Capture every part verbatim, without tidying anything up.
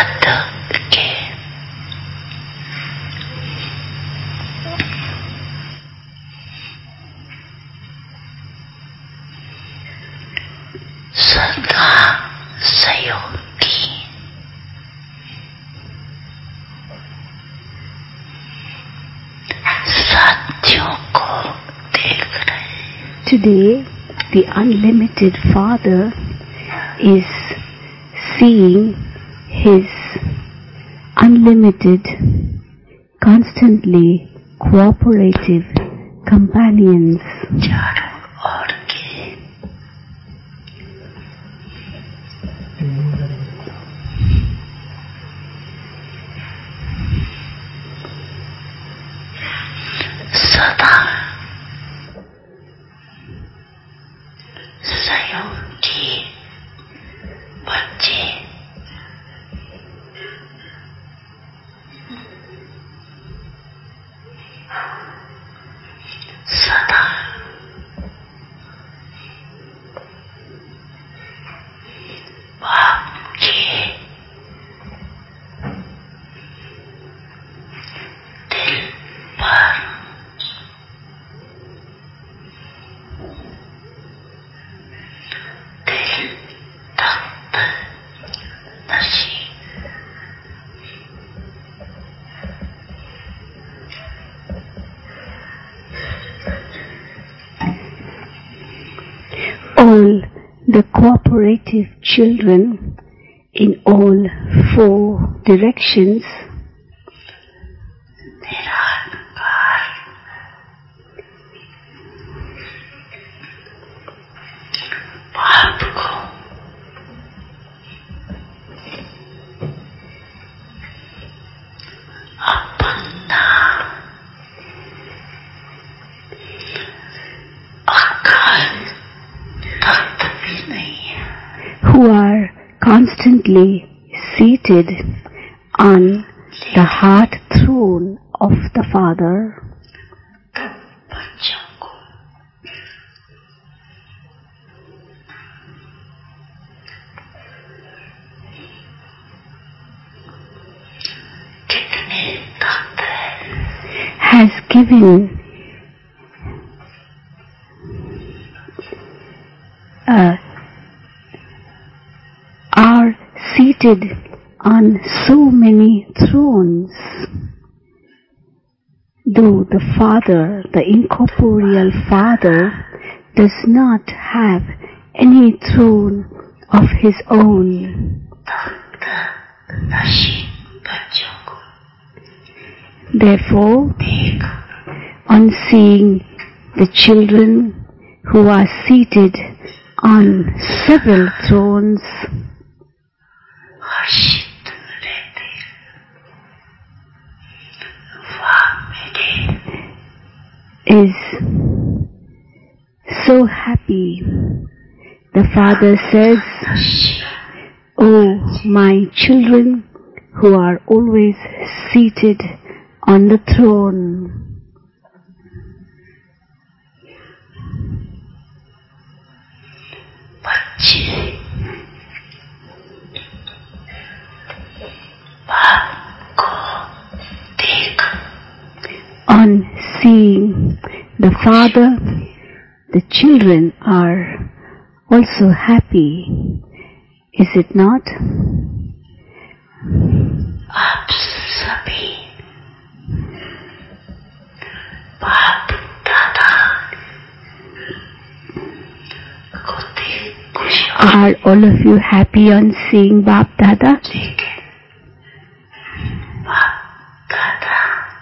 सत के सदा सहयोगी साथियों को देख रहे। Today, the unlimited Father is seeing His unlimited, constantly cooperative companions. चारों ओर के सदा सहयोगी बच्चे सदा बाप के दिल पर दिल तख्त नशी All the cooperative children in all four directions निराकार बाप को अपना अकाल तख्त भी नहीं है who are constantly seated on the heart throne of the Father, बच्चों को कितने तख्त है has given uh, are seated on so many thrones. Though the Father, the incorporeal Father, does not have any throne of His own. तख्त नशी बच्चों को Therefore, देख on seeing the children who are seated on several thrones, हर्षित रहते वाह मेरे is so happy. The Father says, "Oh, my children who are always seated on the throne, बच्चे बाप को देख on seeing the Father, the children are also happy. Is it not? आप सभी बाप दादा को देख खुश Are all of you happy on seeing Bap Dada? देखे बाप दादा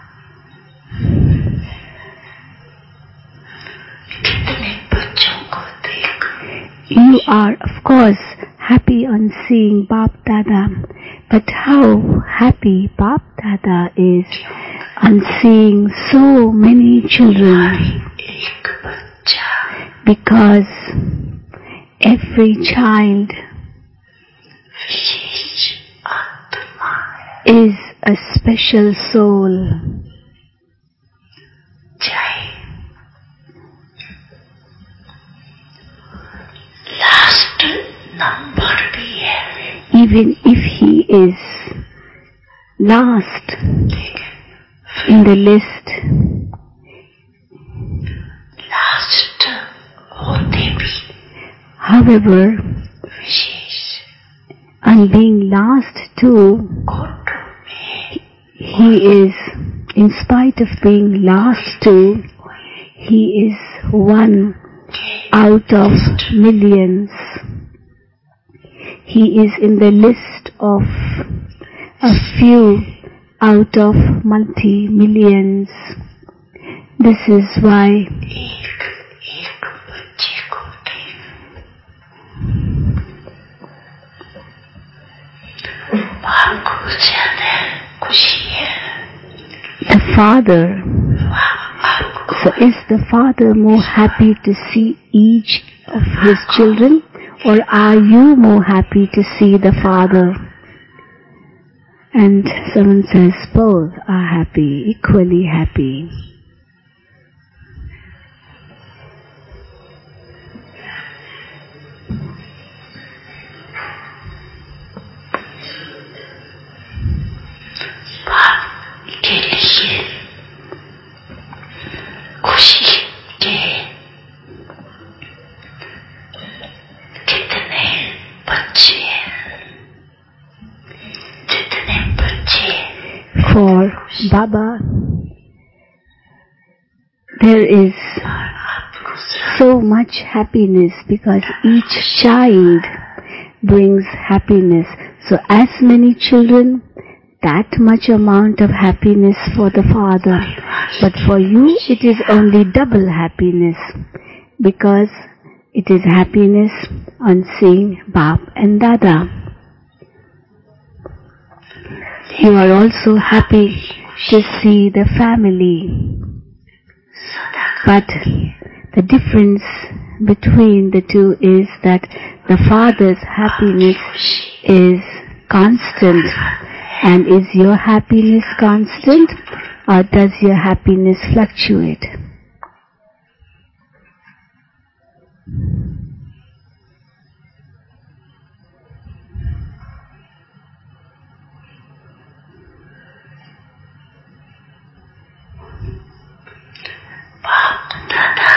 कितने बच्चों को देख You are, of course, happy on seeing Bap Dada, but how happy Bap Dada is on seeing so many children, एक बच्चा because every child विशेष आत्मा है is a special soul. चाहे लास्ट नंबर भी है even if he is last in the list, last होते भी however, wishes on being last too, कोटों में he is, in spite of being last too, he is one out of millions. He is in the list of a few out of multi-millions. This is why एक एक बच्चे को देख बाप को ज्यादा खुशी है the father, आपको so is the father more happy to see each of his children, or are you more happy to see the father? And someone says both are happy, equally happy. बाप के लिए खुशी के कितने बच्चे जितने बच्चे For Baba, there is आपको so much happiness because each child brings happiness. So as many children, that much amount of happiness for the father. But for you, it is only double happiness because it is happiness on seeing Bap and Dada. You are also happy to see the family. But the difference between the two is that the father's happiness is constant. And is your happiness constant, or does your happiness fluctuate? बाप दादा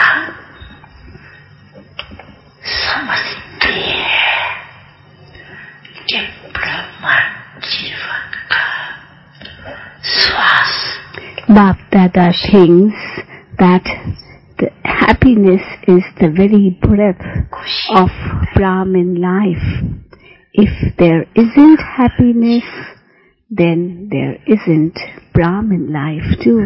समझते हैं कि ब्रह्मांड जीवन का श्वास Bap Dada thinks that the happiness is the very breath of Brahmin life. If there isn't happiness, then there isn't Brahmin life too.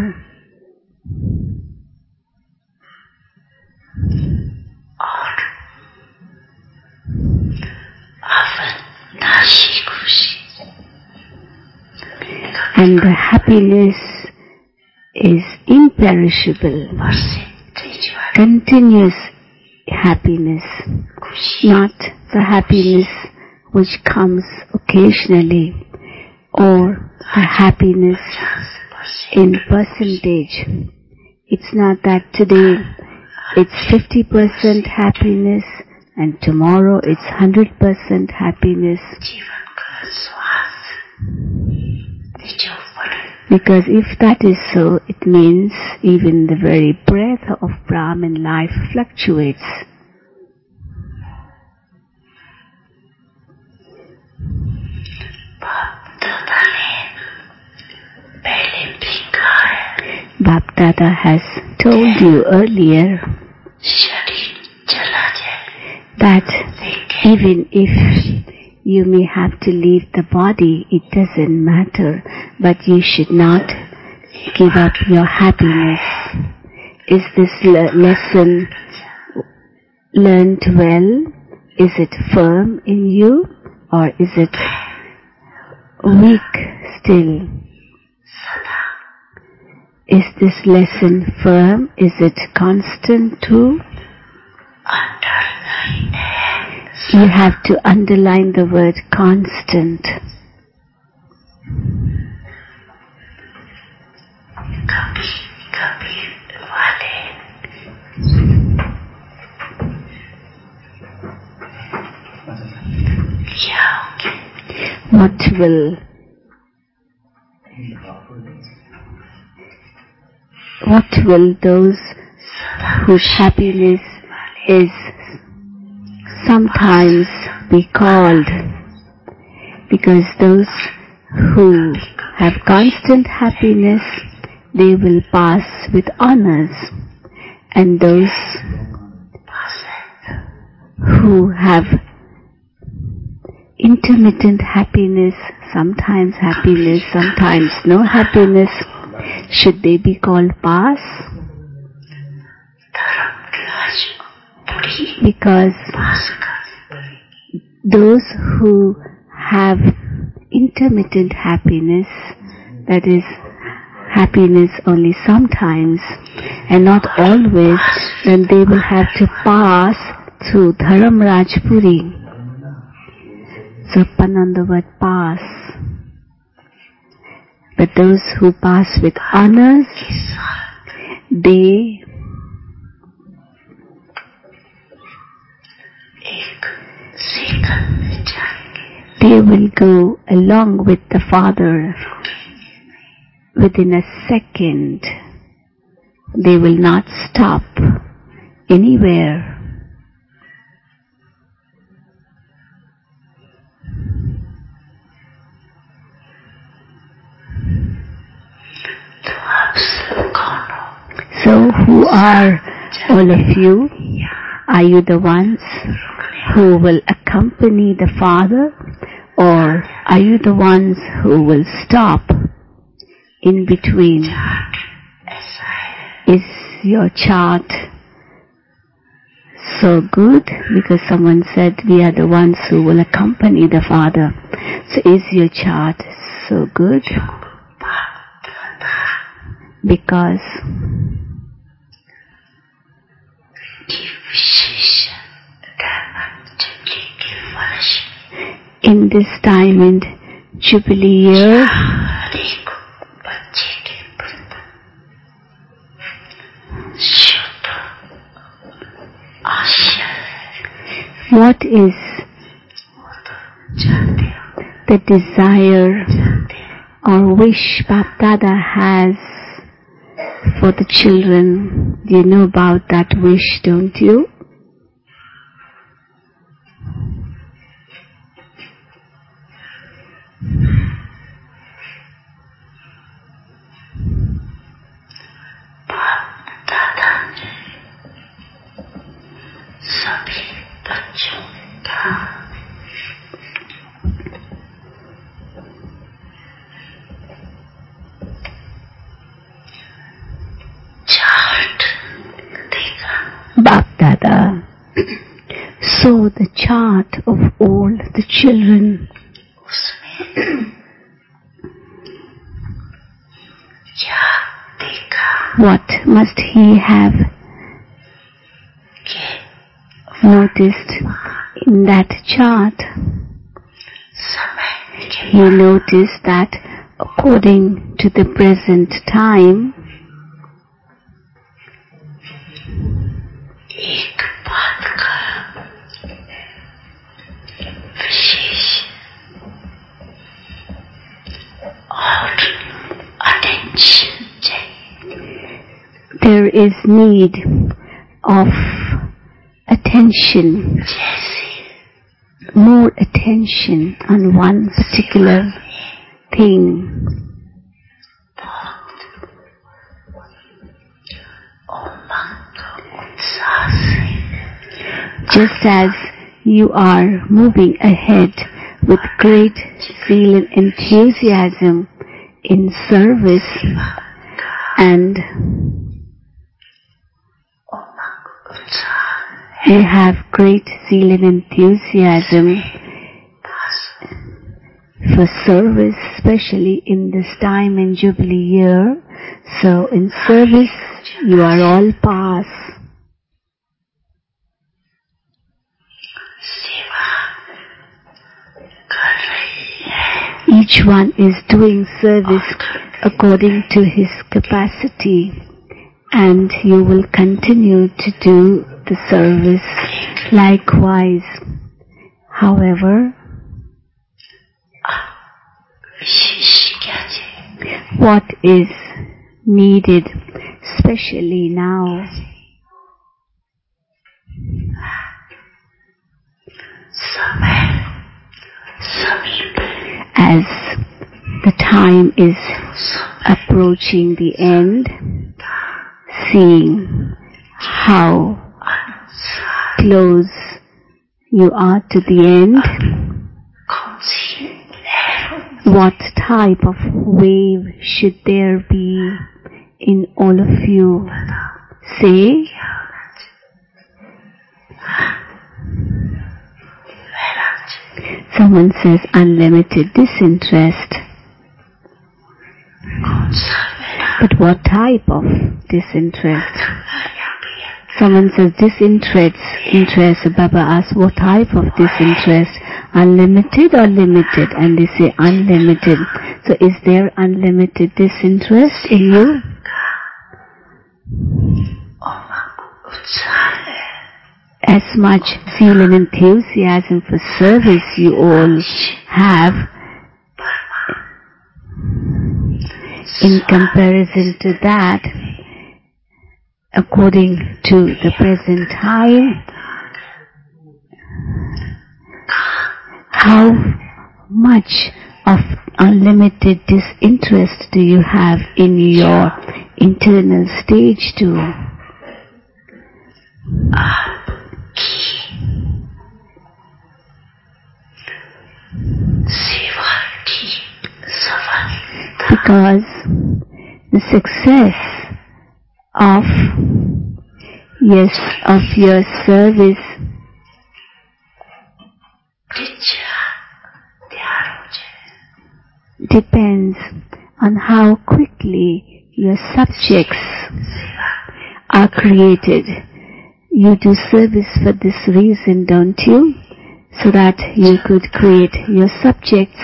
और अविनाशी खुशी And the happiness is imperishable, percentage वाली continuous happiness, खुशी not the happiness which comes occasionally or the happiness percent in percentage. It's not that today it's fifty percent happiness and tomorrow it's one hundred percent happiness. जीवन का श्वास जो पड़े Because if that is so, it means even the very breath of Brahman life fluctuates. बाप दादा ने पहले भी कहा है Bap Dada has told you earlier शरीर चला जाए that लेकिन even if you may have to leave the body, it doesn't matter, but you should not give up your happiness. Is this le- lesson learned well? Is it firm in you, or is it weak still? सदा Is this lesson firm? Is it constant too? Underline है You have to underline the word constant. कभी कभी वाले क्या होंगे What will what will those whose happiness is sometimes be called? Because those who have constant happiness, they will pass with honors, and those who have intermittent happiness, sometimes happiness, sometimes no happiness, should they be called pass? Because those who have intermittent happiness, that is, happiness only sometimes and not always, then they will have to pass through Dharamrajpuri. So pan on the word pass. But those who pass with honors, they they will go along with the Father within a second. They will not stop anywhere. So who are all of you? Are you the ones who will accompany the Father, or are you the ones who will stop in between? Is your chart so good? Because someone said we are the ones who will accompany the Father. So is your chart so good? Because in this diamond jubilee year, what is the desire or wish Bap Dada has for the children? Do you know about that wish, don't you? Bap Dada saw the chart of all the children. What must he have noticed in that chart? He noticed that according to the present time, there is need of attention, more attention on one particular thing. Just as you are moving ahead with great zeal and enthusiasm in service, and you have great zeal and enthusiasm for service, especially in this time in Jubilee year. So in service, you are all pass. Each one is doing service according to his capacity, and you will continue to do the service likewise. However, what is needed, especially now. As the time is approaching the end, seeing how close you are to the end, what type of wave should there be in all of you? Say, someone says unlimited disinterest. But what type of disinterest? Someone says disinterest. Interest. Baba asks, what type of disinterest? Unlimited or limited? And they say unlimited. So is there unlimited disinterest in you? As much zeal and enthusiasm for service you all have, in comparison to that, according to the present time, how much of unlimited disinterest do you have in your internal stage too? Because the success of yes of your service depends on how quickly your subjects are created. You do service for this reason, don't you? So that you could create your subjects.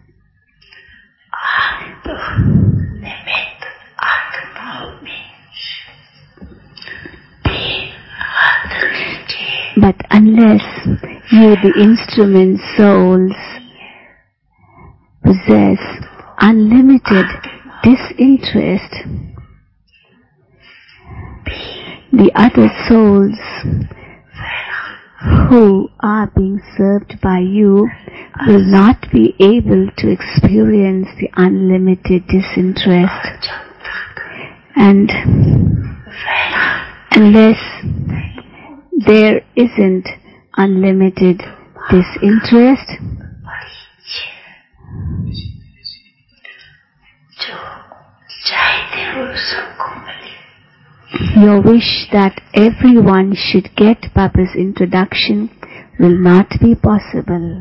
But unless you, the instrument souls, possess unlimited disinterest, the other souls who are being served by you will not be able to experience the unlimited disinterest. And unless there isn't unlimited disinterest, your wish that everyone should get Baba's introduction will not be possible.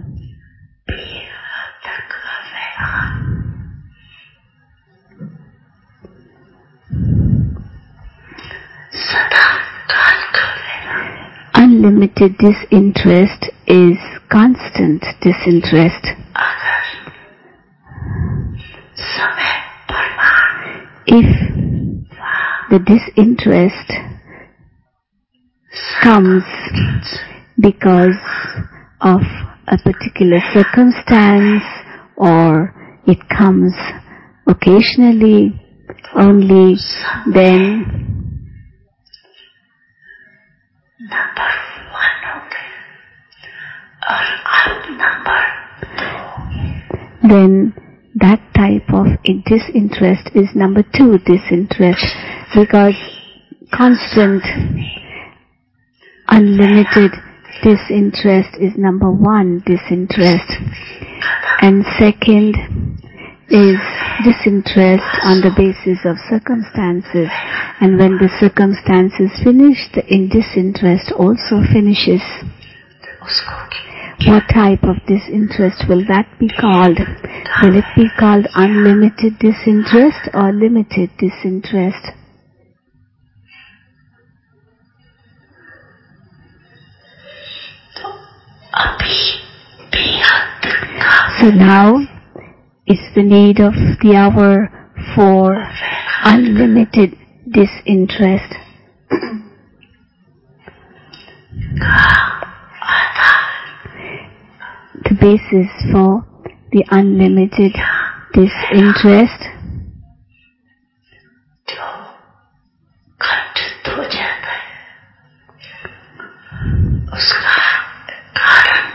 Unlimited disinterest is constant disinterest. If the disinterest comes because of a particular circumstance, or it comes occasionally only, then then that type of disinterest is number two disinterest, because constant unlimited disinterest is number one disinterest, and second is disinterest on the basis of circumstances, and when the circumstances finish, the disinterest also finishes. What type of disinterest will that be called? Will it be called unlimited disinterest or limited disinterest? So now is the need of the hour for unlimited disinterest. The basis for the unlimited disinterest उसका कारण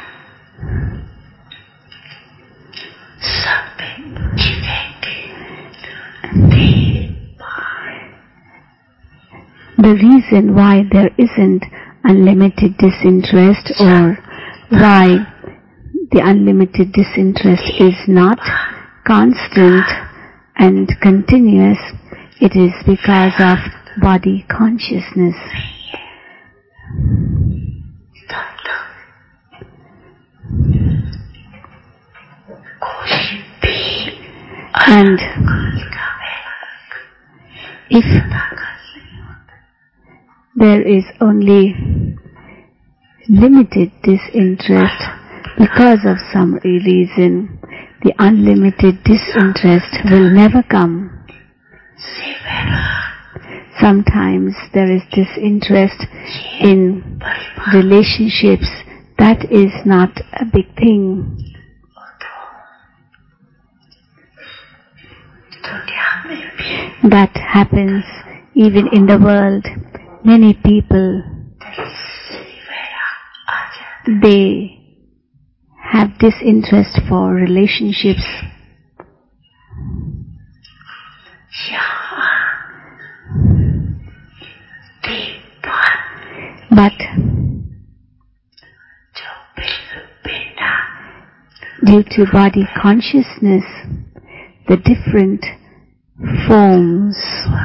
सब में जीवेंगे। The reason why there isn't unlimited disinterest, or why the unlimited disinterest is not constant and continuous, it is because of body consciousness. And if there is only limited disinterest because of some reason, the unlimited disinterest will never come. Sometimes there is disinterest in relationships. That is not a big thing. That happens even in the world. Many people, they have disinterest for relationships. But due to body consciousness, the different forms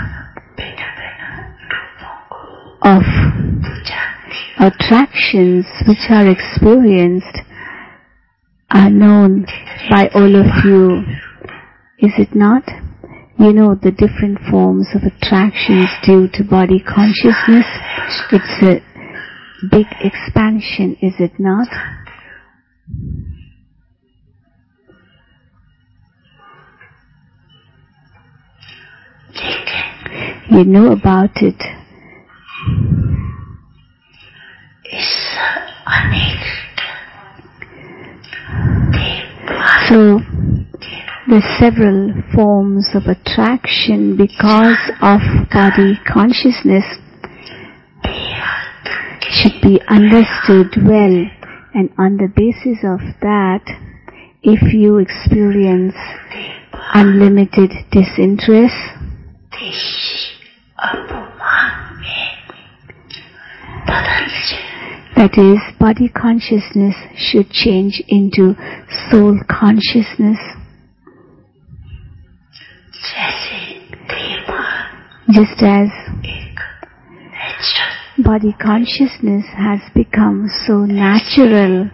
of attractions which are experienced are known by all of you. Is it not? You know the different forms of attractions due to body consciousness. It's a big expansion, is it not? You know about it. So, the several forms of attraction because of body consciousness should be understood well, and on the basis of that, if you experience unlimited disinterest, that is, body consciousness should change into soul consciousness. Just as body consciousness has become so natural,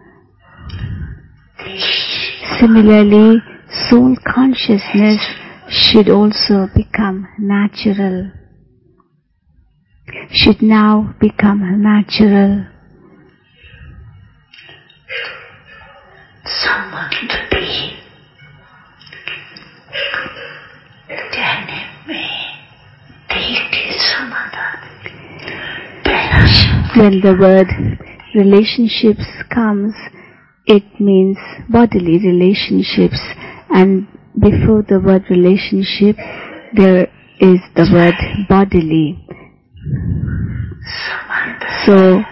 similarly, soul consciousness should also become natural, should now become natural. Someone to be when the word relationships comes, it means bodily relationships, and before the word relationship, there is the word bodily. So,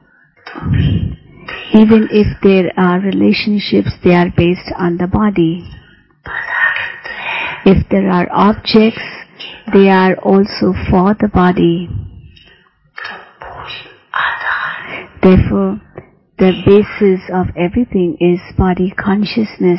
even if there are relationships, they are based on the body. If there are objects, they are also for the body. Therefore, the basis of everything is body consciousness.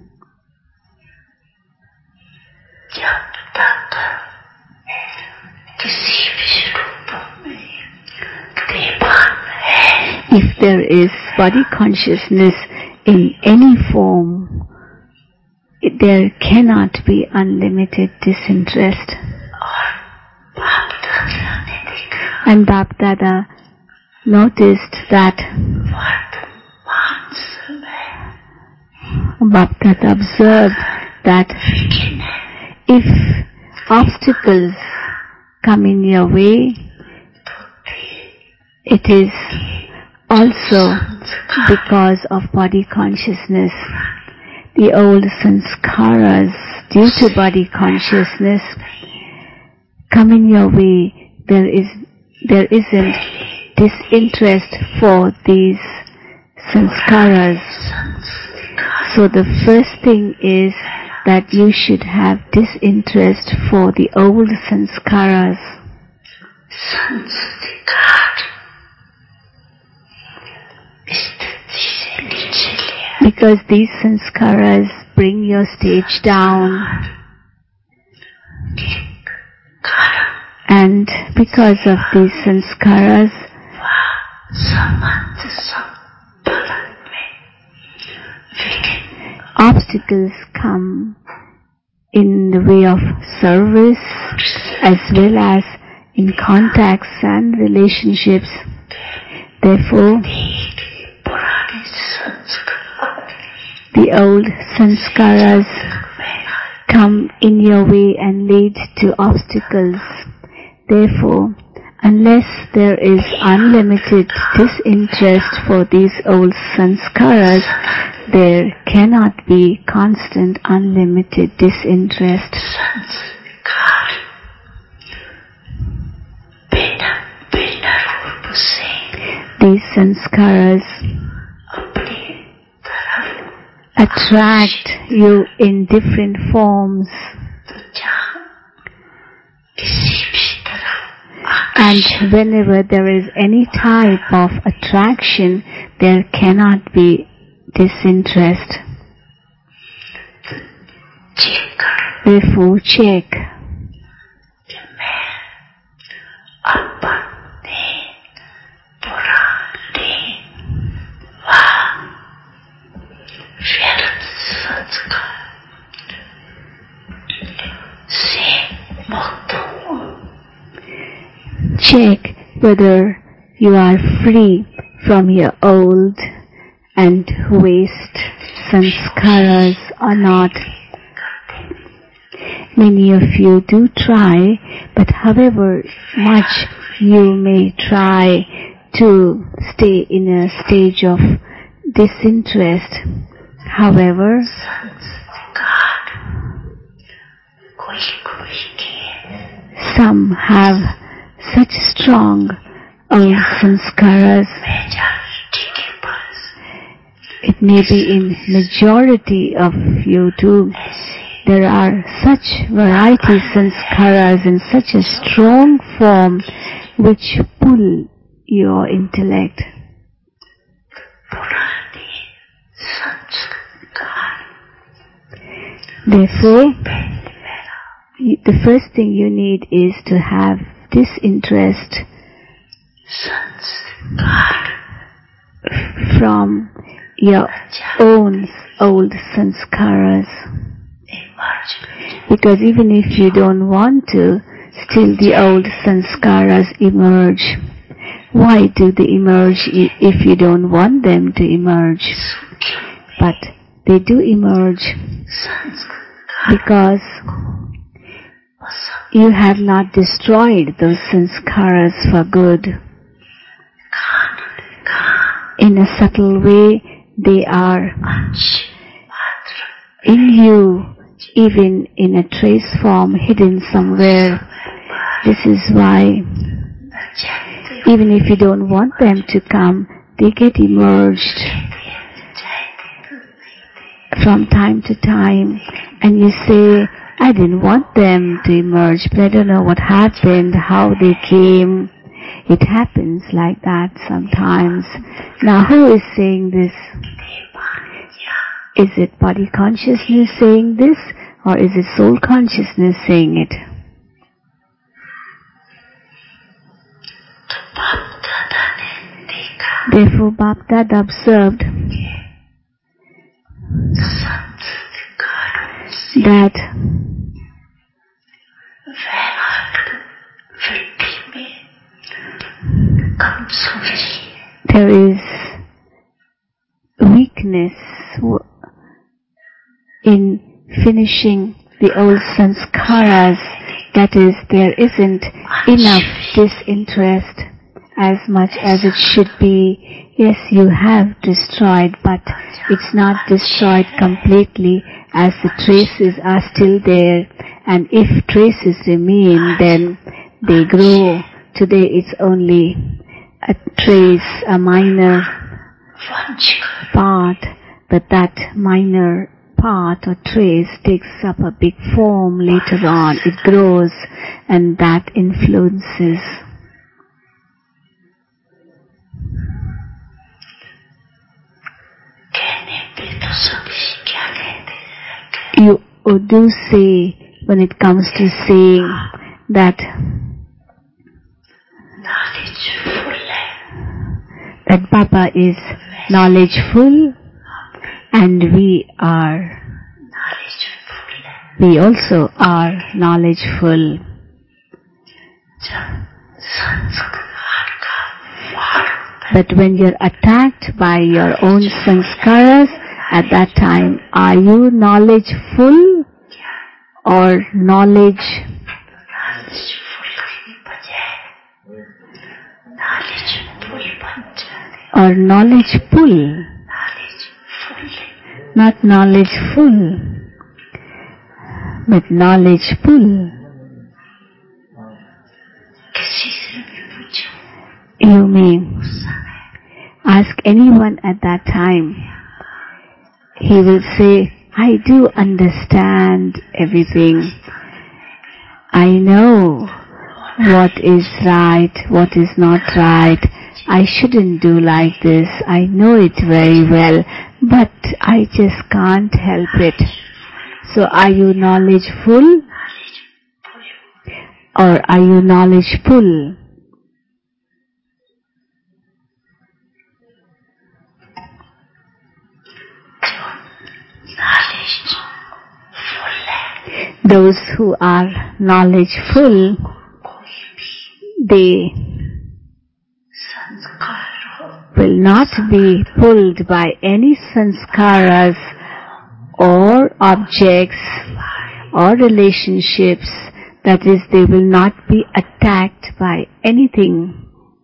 If there is body consciousness in any form, there cannot be unlimited disinterest. And Bap Dada noticed that Bap Dada observed that if obstacles come in your way, it is also because of body consciousness. The old sanskaras, due to body consciousness, come in your way. There is, there isn't disinterest for these sanskaras. So the first thing is that you should have disinterest for the old sanskaras. Because these sanskaras bring your stage down. And because of these sanskaras, obstacles come in the way of service as well as in contacts and relationships. Therefore, the old sanskaras come in your way and lead to obstacles. Therefore, unless there is unlimited disinterest for these old sanskaras, there cannot be constant unlimited disinterest. These sanskaras attract you in different forms. And whenever there is any type of attraction, there cannot be disinterest. Therefore, check. Check whether you are free from your old and waste sanskaras or not. Many of you do try, but however much you may try to stay in a stage of disinterest, however, some have such strong old sanskaras. It may be in majority of you too. There are such variety sanskaras in such a strong form which pull your intellect. Therefore, the first thing you need is to have disinterest from your own old sanskaras. Because even if you don't want to, still the old sanskaras emerge. Why do they emerge if you don't want them to emerge? But they do emerge because you have not destroyed those sanskaras for good. In a subtle way, they are in you, even in a trace form hidden somewhere. This is why, even if you don't want them to come, they get emerged from time to time. And you say, I didn't want them to emerge, but I don't know what happened, how they came. It happens like that sometimes. Now, who is saying this? Is it body consciousness saying this, or is it soul consciousness saying it? Therefore, Bap Dada observed that there is weakness in finishing the old sanskaras, that is, there isn't enough disinterest as much as it should be. Yes, you have destroyed, but it's not destroyed completely, as the traces are still there, and if traces remain, then they grow. Today it's only a trace, a minor part, but that minor part or trace takes up a big form later on. It grows and that influences. You do say, when it comes to saying that that Baba is knowledgeful and we are, we also are knowledgeful. But when you're attacked by your own sanskaras, at that time, are you knowledgeful or knowledge? Or knowledgeful? Not knowledgeful, but knowledgeful. You may ask anyone at that time. He will say, I do understand everything. I know what is right, what is not right. I shouldn't do like this. I know it very well, but I just can't help it. So are you knowledgeful or are you knowledgeful? Those who are knowledgeful, they will not be pulled by any sanskaras or objects or relationships. That is, they will not be attacked by anything.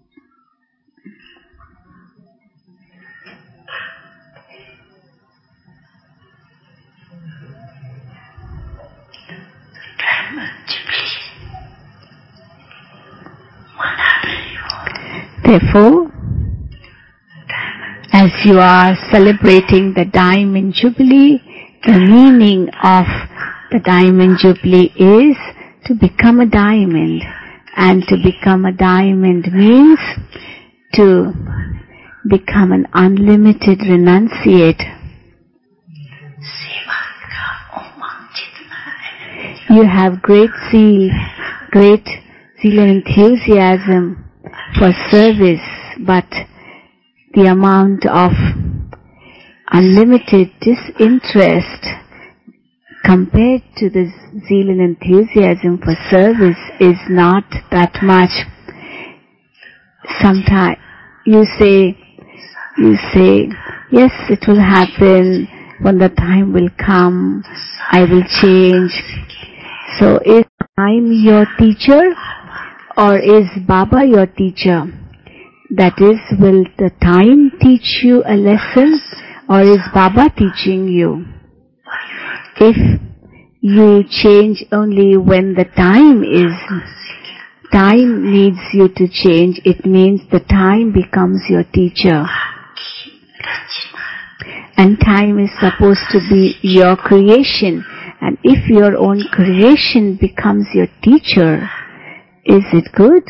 Therefore, as you are celebrating the Diamond Jubilee, the meaning of the Diamond Jubilee is to become a diamond. And to become a diamond means to become an unlimited renunciate. You have great zeal, great zeal and enthusiasm for service, but the amount of unlimited disinterest compared to the zeal and enthusiasm for service is not that much. Sometimes you say, you say, yes, it will happen, when the time will come, I will change. So is time your teacher or is Baba your teacher? That is, will the time teach you a lesson or is Baba teaching you? If you change only when the time is, time needs you to change, it means the time becomes your teacher. And time is supposed to be your creation. And if your own creation becomes your teacher, is it good?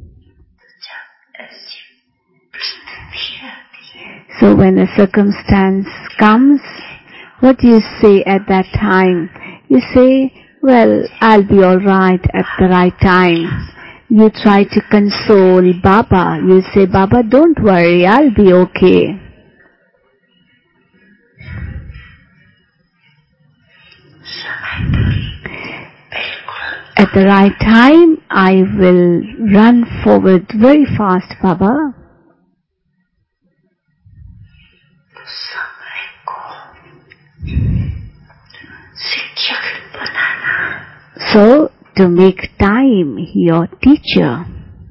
So when a circumstance comes, what do you say at that time? You say, well, I'll be all right at the right time. You try to console Baba. You say, Baba, don't worry, I'll be okay. At the right time, I will run forward very fast, Baba. So, to make time your teacher.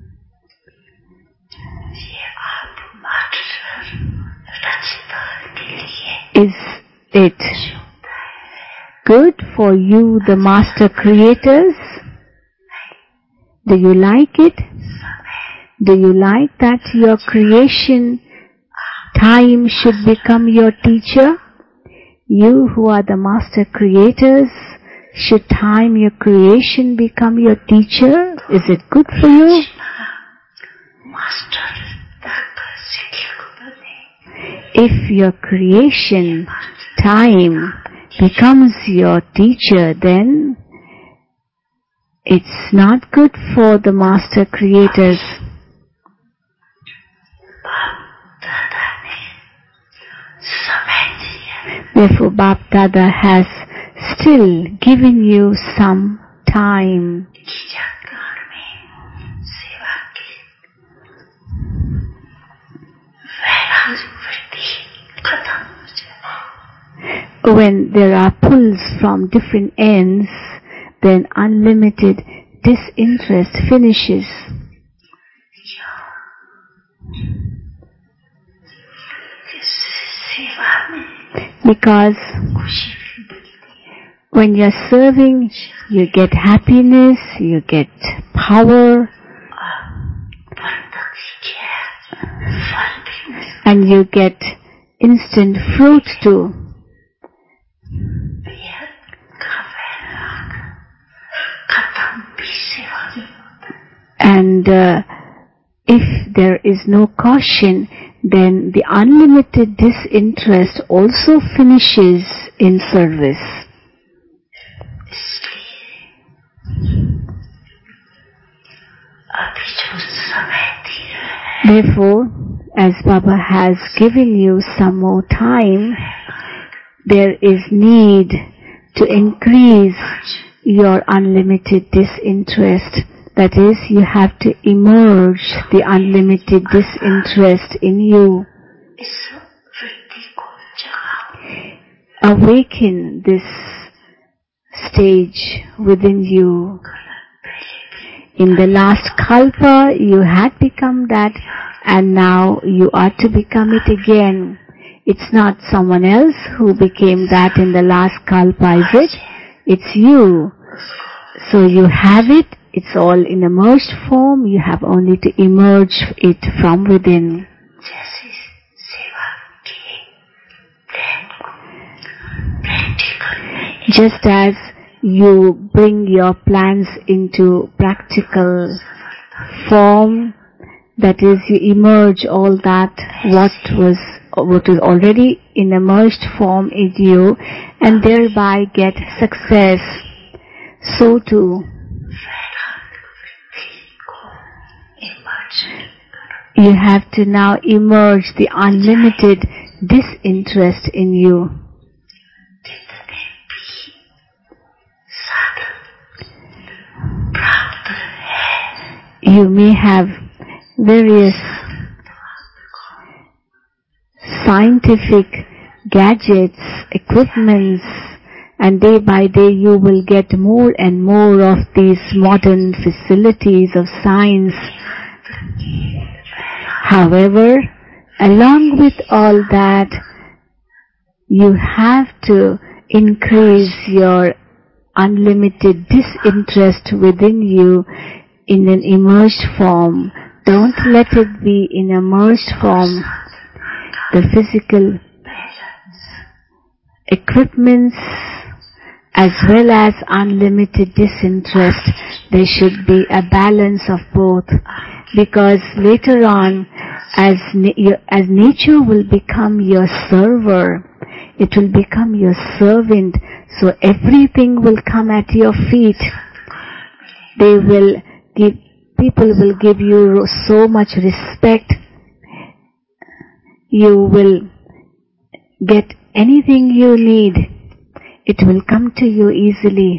Is it good for you, the master creators? Do you like it? Do you like that your creation time should become your teacher? You who are the master creators, should time your creation become your teacher? Is it good for you? If your creation time becomes your teacher, then it's not good for the master creators. Therefore, Bap Dada has still given you some time. When there are pulls from different ends, then unlimited disinterest finishes. Because when you're serving, you get happiness, you get power, and you get instant fruit too. And uh, if there is no caution, then the unlimited disinterest also finishes in service. Therefore, as Baba has given you some more time, there is need to increase your unlimited disinterest. That is, you have to emerge the unlimited disinterest in you. Awaken this stage within you. In the last kalpa, you had become that, and now you are to become it again. It's not someone else who became that in the last kalpa, is it? It's you. So you have it. It's all in a merged form. You have only to emerge it from within. Just as you bring your plans into practical form, that is, you emerge all that what was what is already in a merged form in you, and thereby get success. So too, you have to now emerge the unlimited disinterest in you. You may have various scientific gadgets, equipments, and day by day you will get more and more of these modern facilities of science. However, along with all that, you have to increase your unlimited disinterest within you in an immersed form. Don't let it be in a merged form. The physical equipments as well as unlimited disinterest, there should be a balance of both, because later on, as na- as nature will become your server, it will become your servant, so everything will come at your feet. They will give, people will give you so much respect. You will get anything you need. It will come to you easily.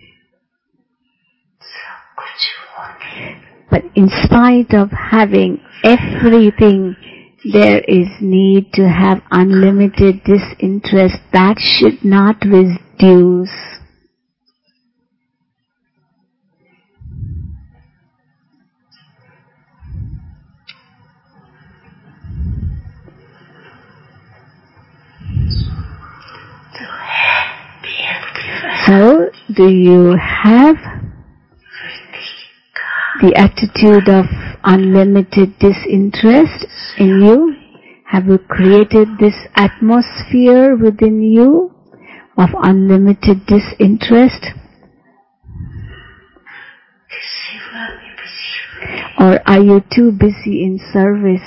But in spite of having everything, there is need to have unlimited disinterest. That should not reduce. So, do you have the attitude of unlimited disinterest in you? Have you created this atmosphere within you of unlimited disinterest? Or are you too busy in service?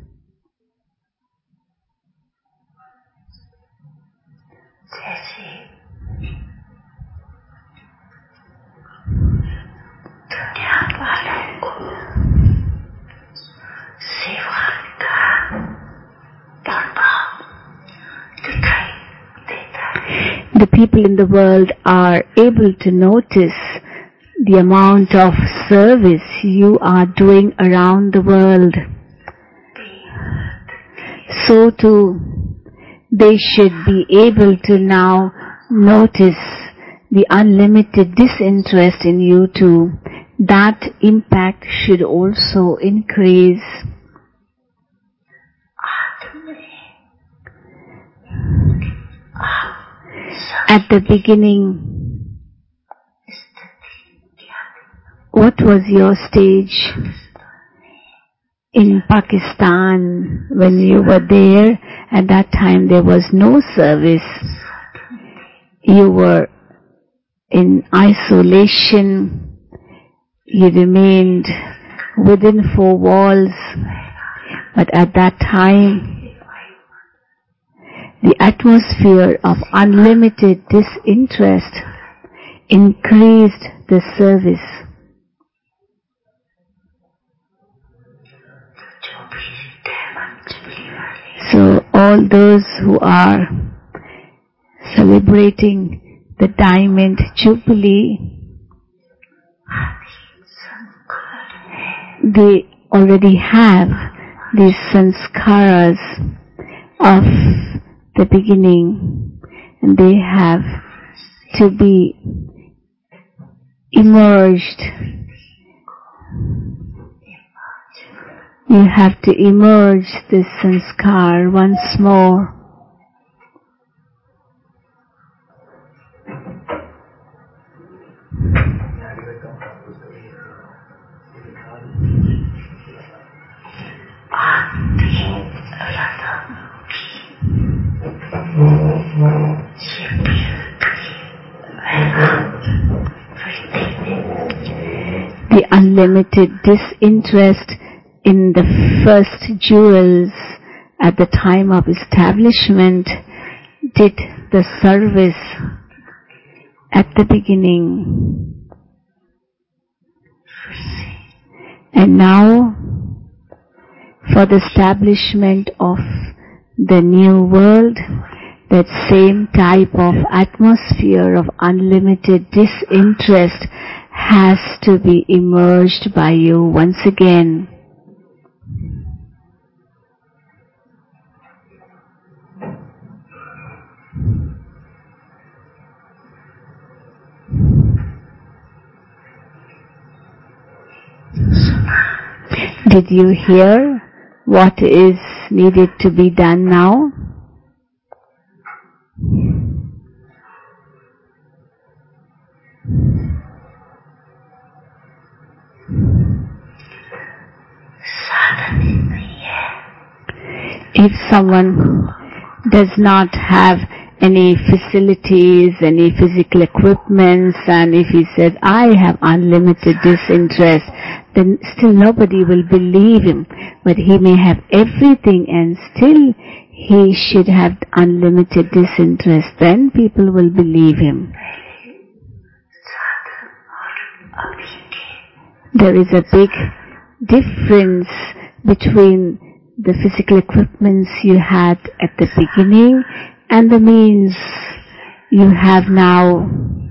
The people in the world are able to notice the amount of service you are doing around the world. So too, they should be able to now notice the unlimited disinterest in you too. That impact should also increase. At the beginning, what was your stage in Pakistan when you were there? At that time there was no service. You were in isolation. You remained within four walls. But at that time, the atmosphere of unlimited disinterest increased the service. So all those who are celebrating the Diamond Jubilee, they already have these sanskaras of the beginning, and they have to be immersed. You have to emerge this sanskar once more. The unlimited disinterest in the first jewels at the time of establishment did the service at the beginning. And now, for the establishment of the new world, that same type of atmosphere of unlimited disinterest has to be emerged by you once again. Did you hear what is needed to be done now? If someone does not have any facilities, any physical equipments, and if he says, I have unlimited disinterest, then still nobody will believe him. But he may have everything and still he should have unlimited disinterest. Then people will believe him. There is a big difference between the physical equipments you had at the beginning and the means you have now.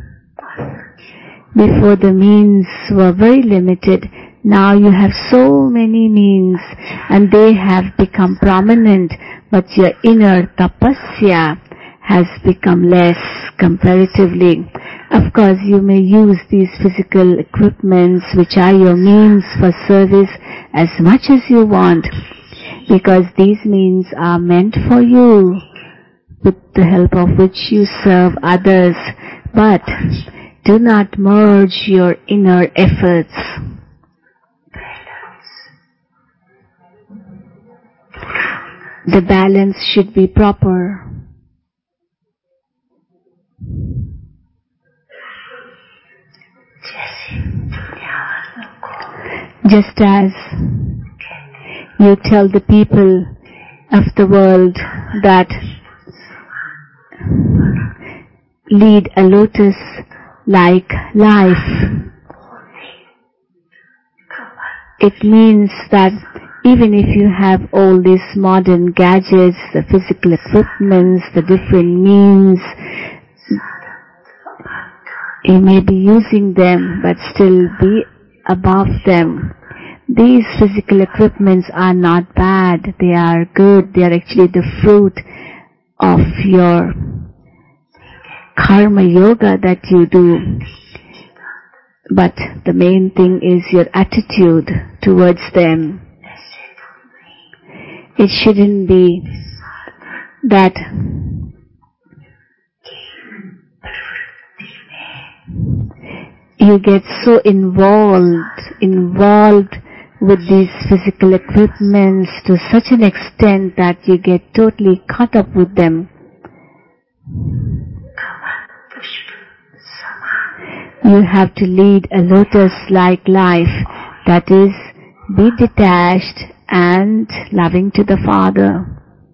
Before, the means were very limited. Now you have so many means and they have become prominent, but your inner tapasya has become less comparatively. Of course, you may use these physical equipments which are your means for service as much as you want, because these means are meant for you, with the help of which you serve others. But do not merge your inner efforts. the balance should be proper. Just as you tell the people of the world that lead a lotus-like life, it means that even if you have all these modern gadgets, the physical equipments, the different means, you may be using them but still be above them. These physical equipments are not bad, they are good, they are actually the fruit of your karma yoga that you do. But the main thing is your attitude towards them. It shouldn't be that you get so involved, involved with these physical equipments to such an extent that you get totally caught up with them. You have to lead a lotus-like life, that is, be detached and loving to the Father.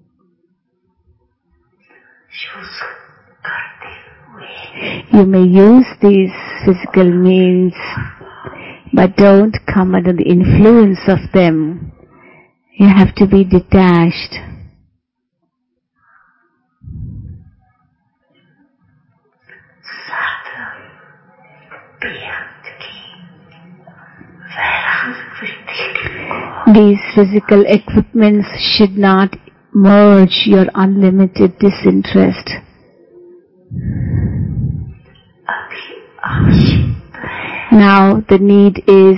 You may use these physical means, but don't come under the influence of them. You have to be detached. These physical equipments should not merge your unlimited disinterest. Now the need is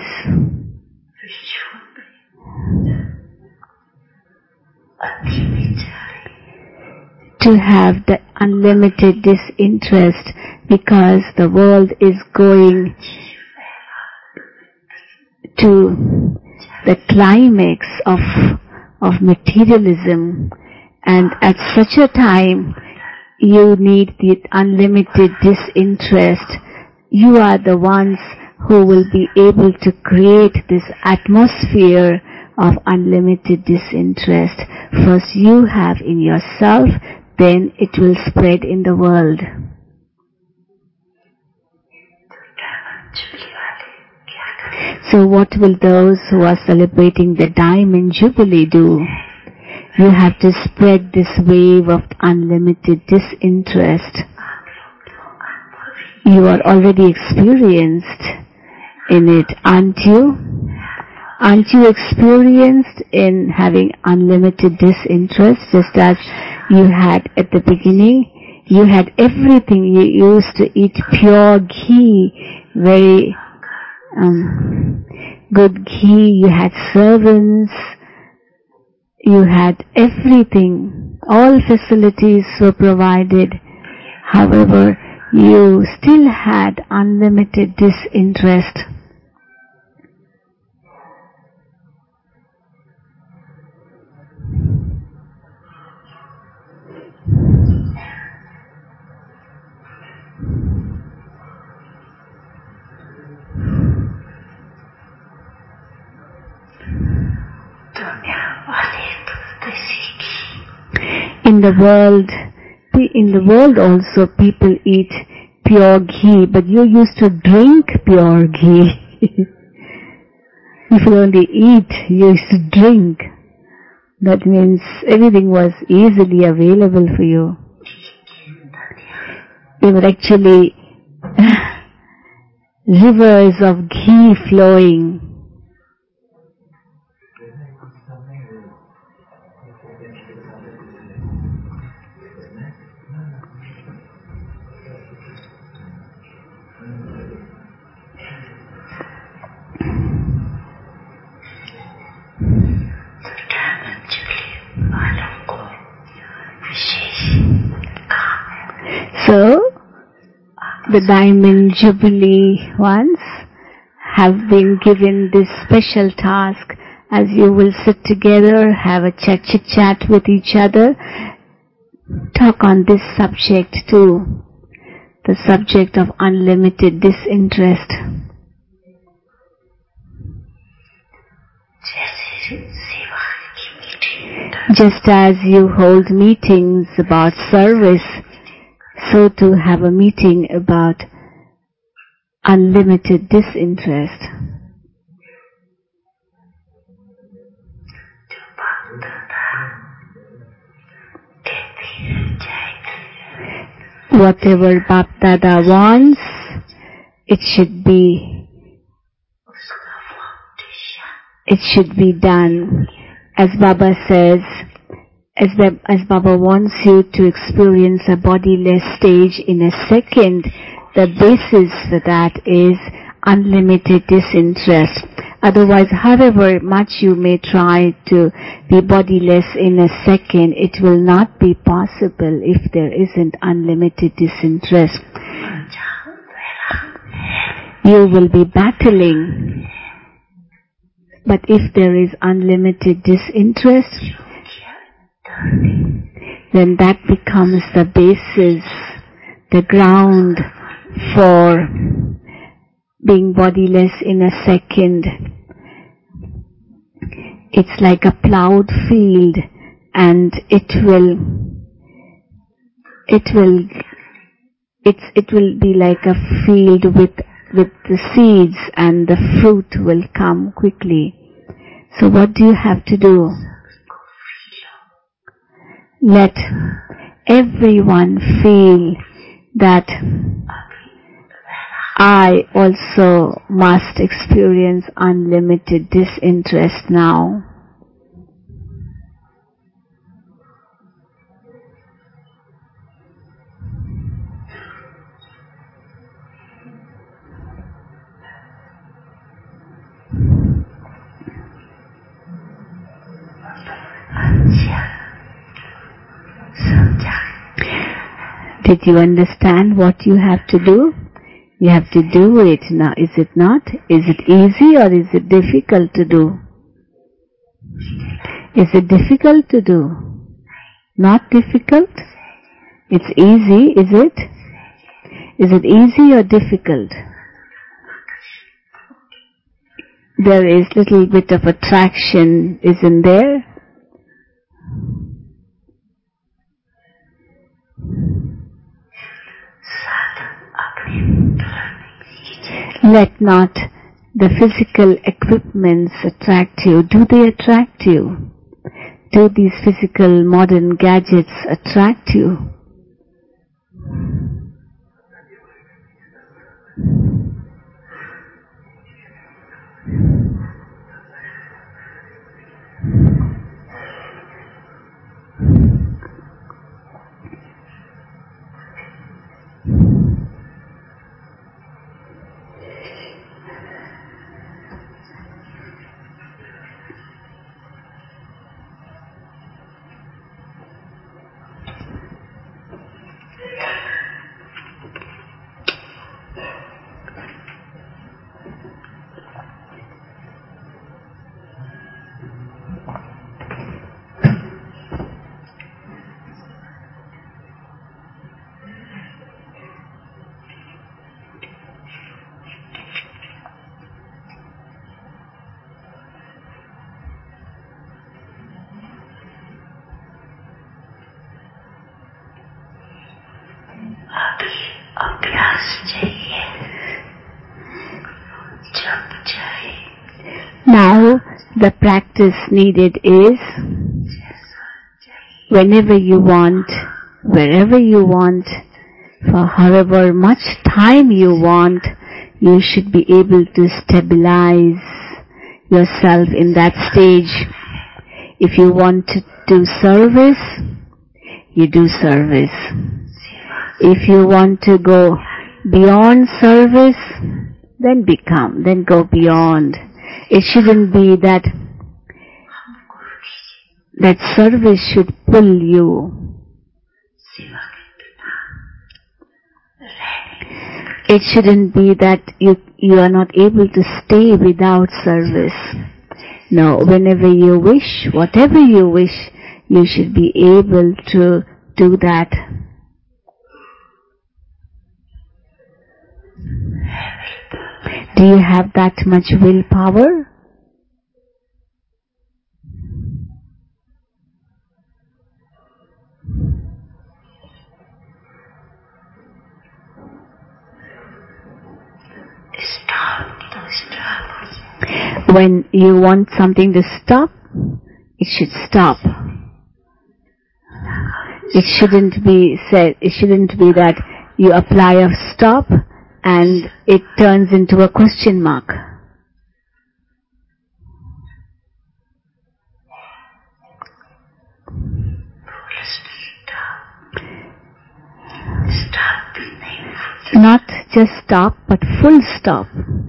to have the unlimited disinterest, because the world is going to the climax of of materialism, and at such a time you need the unlimited disinterest. You are the ones who will be able to create this atmosphere of unlimited disinterest. First you have in yourself, then it will spread in the world. So what will those who are celebrating the Diamond Jubilee do? You have to spread this wave of unlimited disinterest. You are already experienced in it, aren't you? Aren't you experienced in having unlimited disinterest, just as you had at the beginning? You had everything. You used to eat pure ghee, very um, good ghee. You had servants. You had everything. All facilities were provided. However, you still had unlimited disinterest. In the world, in the world also people eat pure ghee, but you used to drink pure ghee. If you only eat, you used to drink. That means everything was easily available for you. There were actually rivers of ghee flowing. So, the Diamond Jubilee ones have been given this special task as you will sit together, have a chat chit chat with each other, talk on this subject too, the subject of unlimited disinterest. Just as you hold meetings about service, so to have a meeting about unlimited disinterest. Whatever Bapdada wants, it should be, it should be done. As Baba says, as, the, as Baba wants you to experience a bodiless stage in a second, the basis for that is unlimited disinterest. Otherwise, however much you may try to be bodiless in a second, it will not be possible if there isn't unlimited disinterest. You will be battling. But if there is unlimited disinterest, then that becomes the basis, the ground for being bodiless in a second. It's like a plowed field, and it will, it will, it's, it will be like a field with, with the seeds, and the fruit will come quickly. So what do you have to do? Let everyone feel that I also must experience unlimited disinterest now. Did you understand what you have to do? You have to do it now, is it not? Is it easy or is it difficult to do? Is it difficult to do? Not difficult? It's easy, is it? Is it easy or difficult? There is little bit of attraction, isn't there? Let not the physical equipments attract you. Do they attract you? Do these physical modern gadgets attract you? Now, the practice needed is, whenever you want, wherever you want, for however much time you want, you should be able to stabilize yourself in that stage. If you want to do service, you do service. If you want to go beyond service, then become, then go beyond. It shouldn't be that that service should pull you. It shouldn't be that you, you are not able to stay without service. No, whenever you wish, whatever you wish, you should be able to do that. Do you have that much willpower? Stop to stop. When you want something to stop, it should stop. It shouldn't be said, it shouldn't be that you apply a stop and it turns into a question mark. Stop. Stop being painful. Not just stop, but full stop.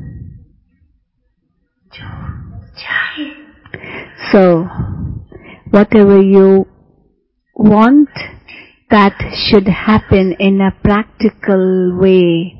So, whatever you want, that should happen in a practical way.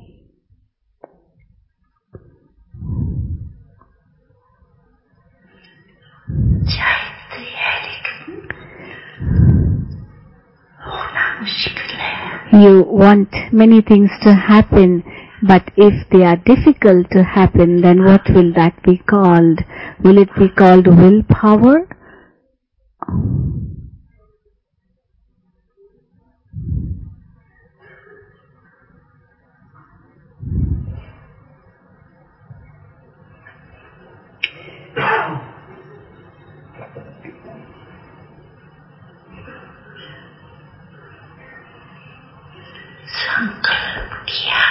You want many things to happen, but if they are difficult to happen, then what will that be called? Will it be called willpower? संकल्प किया,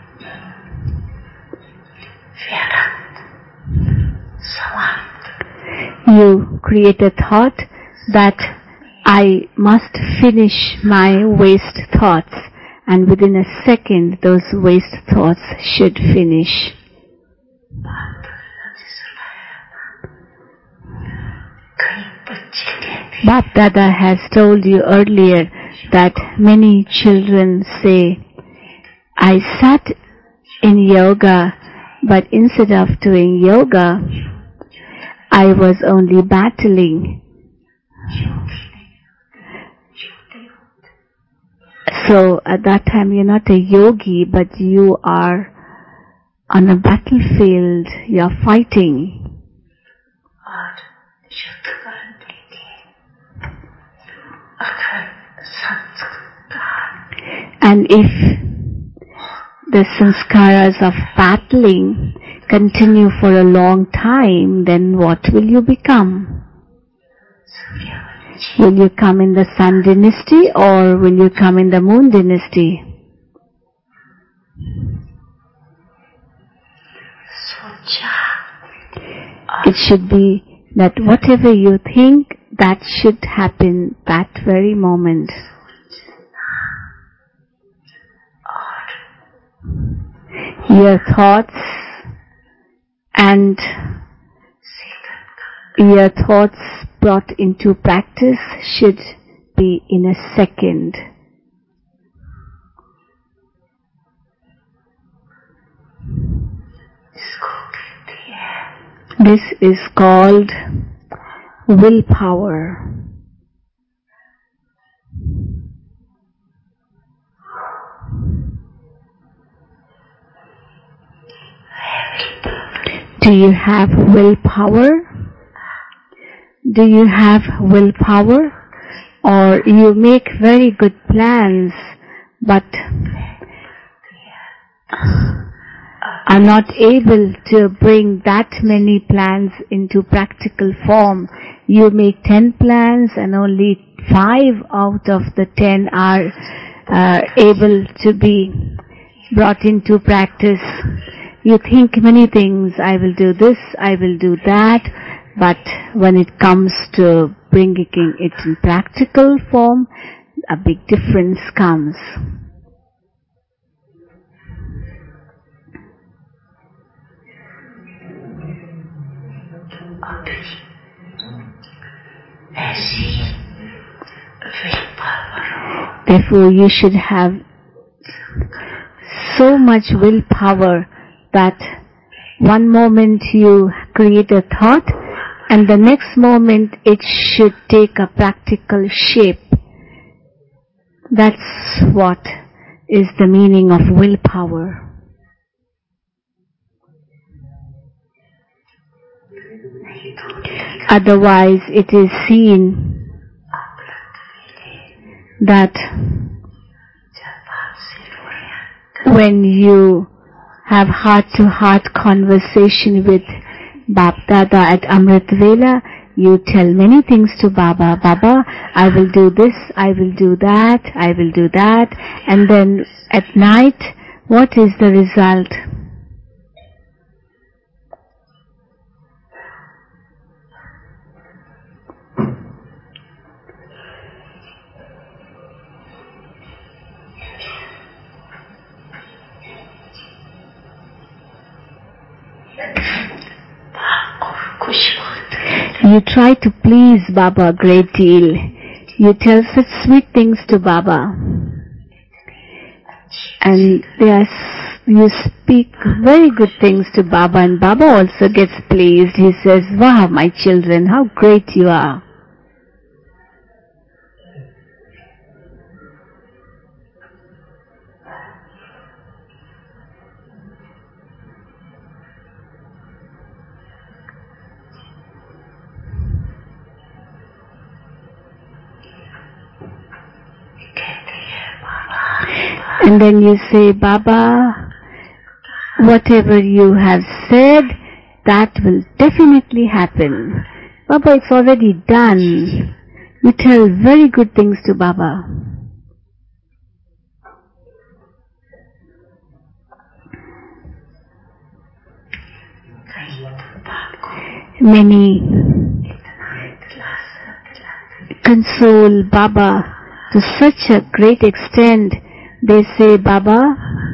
you create a thought that I must finish my waste thoughts, and within a second those waste thoughts should finish. Bap Dada has told you earlier that many children say, I sat in yoga, but instead of doing yoga, I was only battling. So at that time you're not a yogi, but you are on a battlefield, you're fighting. And if the sanskaras of battling continue for a long time, then what will you become? Will you come in the sun dynasty or will you come in the moon dynasty? It should be that whatever you think, that should happen that very moment. Your thoughts and your thoughts brought into practice should be in a second. This is called willpower. Do you have willpower? Do you have willpower? Or you make very good plans, but are not able to bring that many plans into practical form. You make ten plans and only five out of the ten are uh, able to be brought into practice. You think many things, I will do this, I will do that, but when it comes to bringing it in practical form, a big difference comes. Therefore, you should have so much willpower that one moment you create a thought and the next moment it should take a practical shape. That's what is the meaning of willpower. Otherwise, it is seen that when you have heart-to-heart conversation with Bap Dada at Amrit Vela, you tell many things to Baba. Baba, I will do this, I will do that, I will do that. And then at night, what is the result? You try to please Baba a great deal. You tell such sweet things to Baba. And yes, you speak very good things to Baba, and Baba also gets pleased. He says, wow, my children, how great you are. And then you say, Baba, whatever you have said, that will definitely happen. Baba, it's already done. You tell very good things to Baba. Many console Baba to such a great extent. They say, Baba,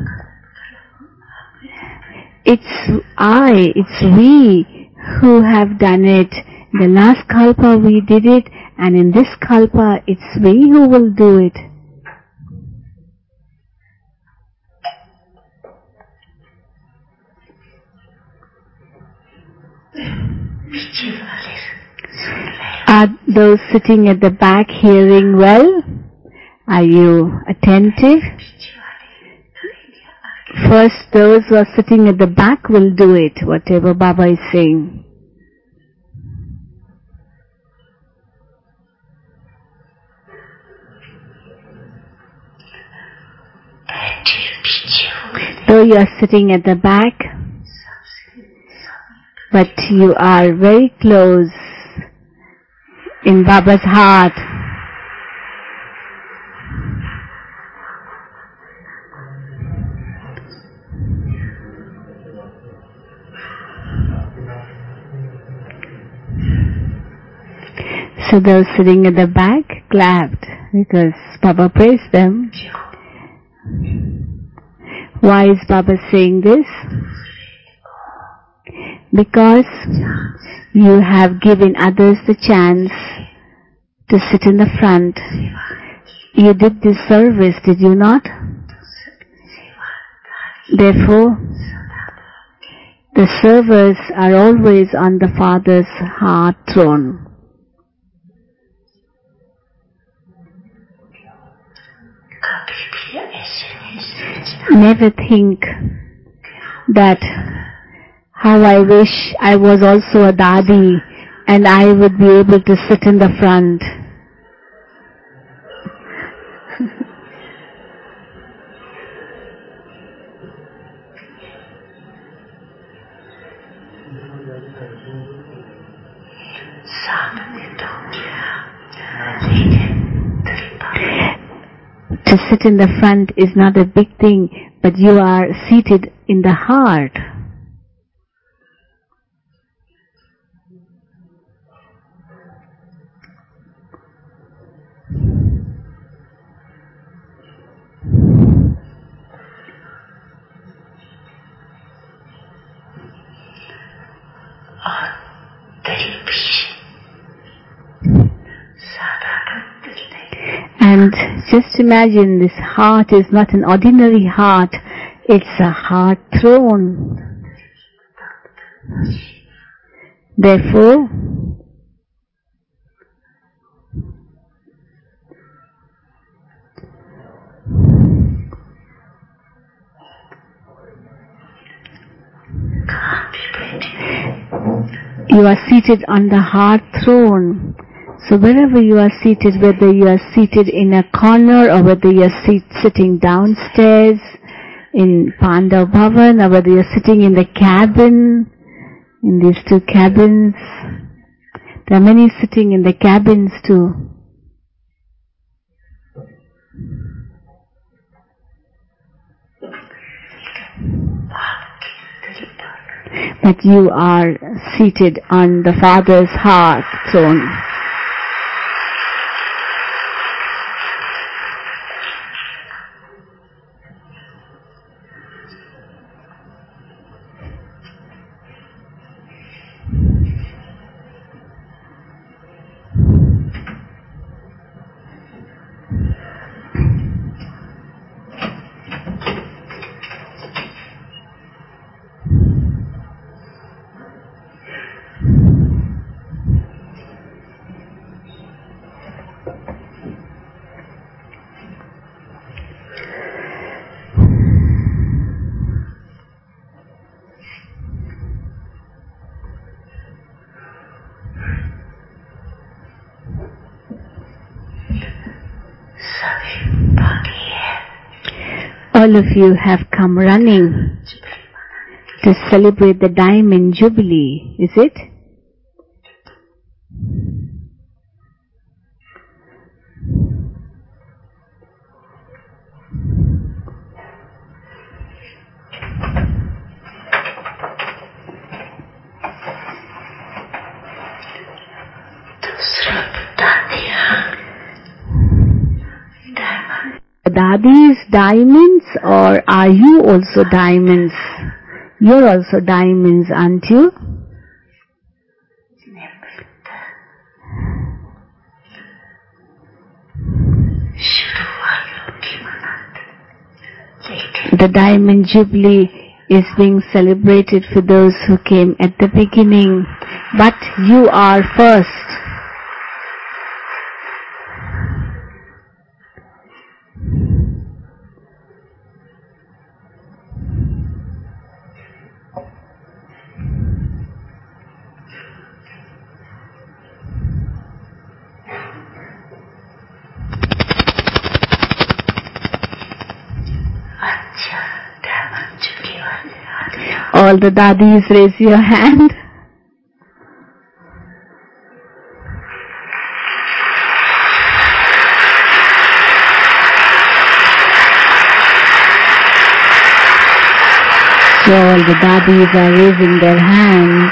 it's I, it's we who have done it. The last kalpa we did it, and in this kalpa it's we who will do it. Are those sitting at the back hearing well? Are you attentive? First, those who are sitting at the back will do it, whatever Baba is saying. Though you are sitting at the back, but you are very close in Baba's heart. So those sitting at the back clapped because Baba praised them. Why is Baba saying this? Because you have given others the chance to sit in the front. You did this service, did you not? Therefore, the servers are always on the Father's heart throne. Never think that how I wish I was also a Dadi and I would be able to sit in the front. To sit in the front is not a big thing, but you are seated in the heart. And just imagine, this heart is not an ordinary heart, it's a heart throne. Therefore, you are seated on the heart throne. So wherever you are seated, whether you are seated in a corner or whether you are sit, sitting downstairs in Pandav Bhavan or whether you are sitting in the cabin, in these two cabins, there are many sitting in the cabins too. But you are seated on the Father's heart throne. All of you have come running to celebrate the Diamond Jubilee, is it? Dadis diamonds, or are you also diamonds? You're also diamonds, aren't you? The Diamond Jubilee is being celebrated for those who came at the beginning, but you are first. All the dadis, raise your hand. So all the dadis are raising their hands.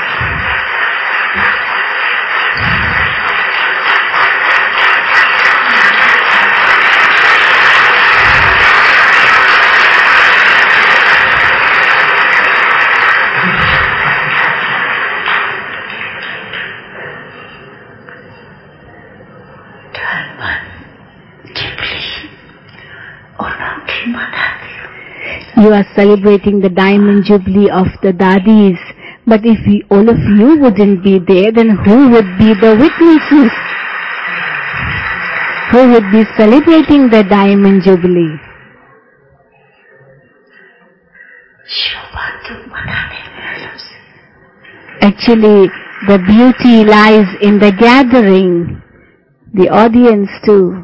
You are celebrating the Diamond Jubilee of the Dadis. But if we, all of you wouldn't be there, then who would be the witnesses? Who would be celebrating the Diamond Jubilee? Actually, the beauty lies in the gathering, the audience too.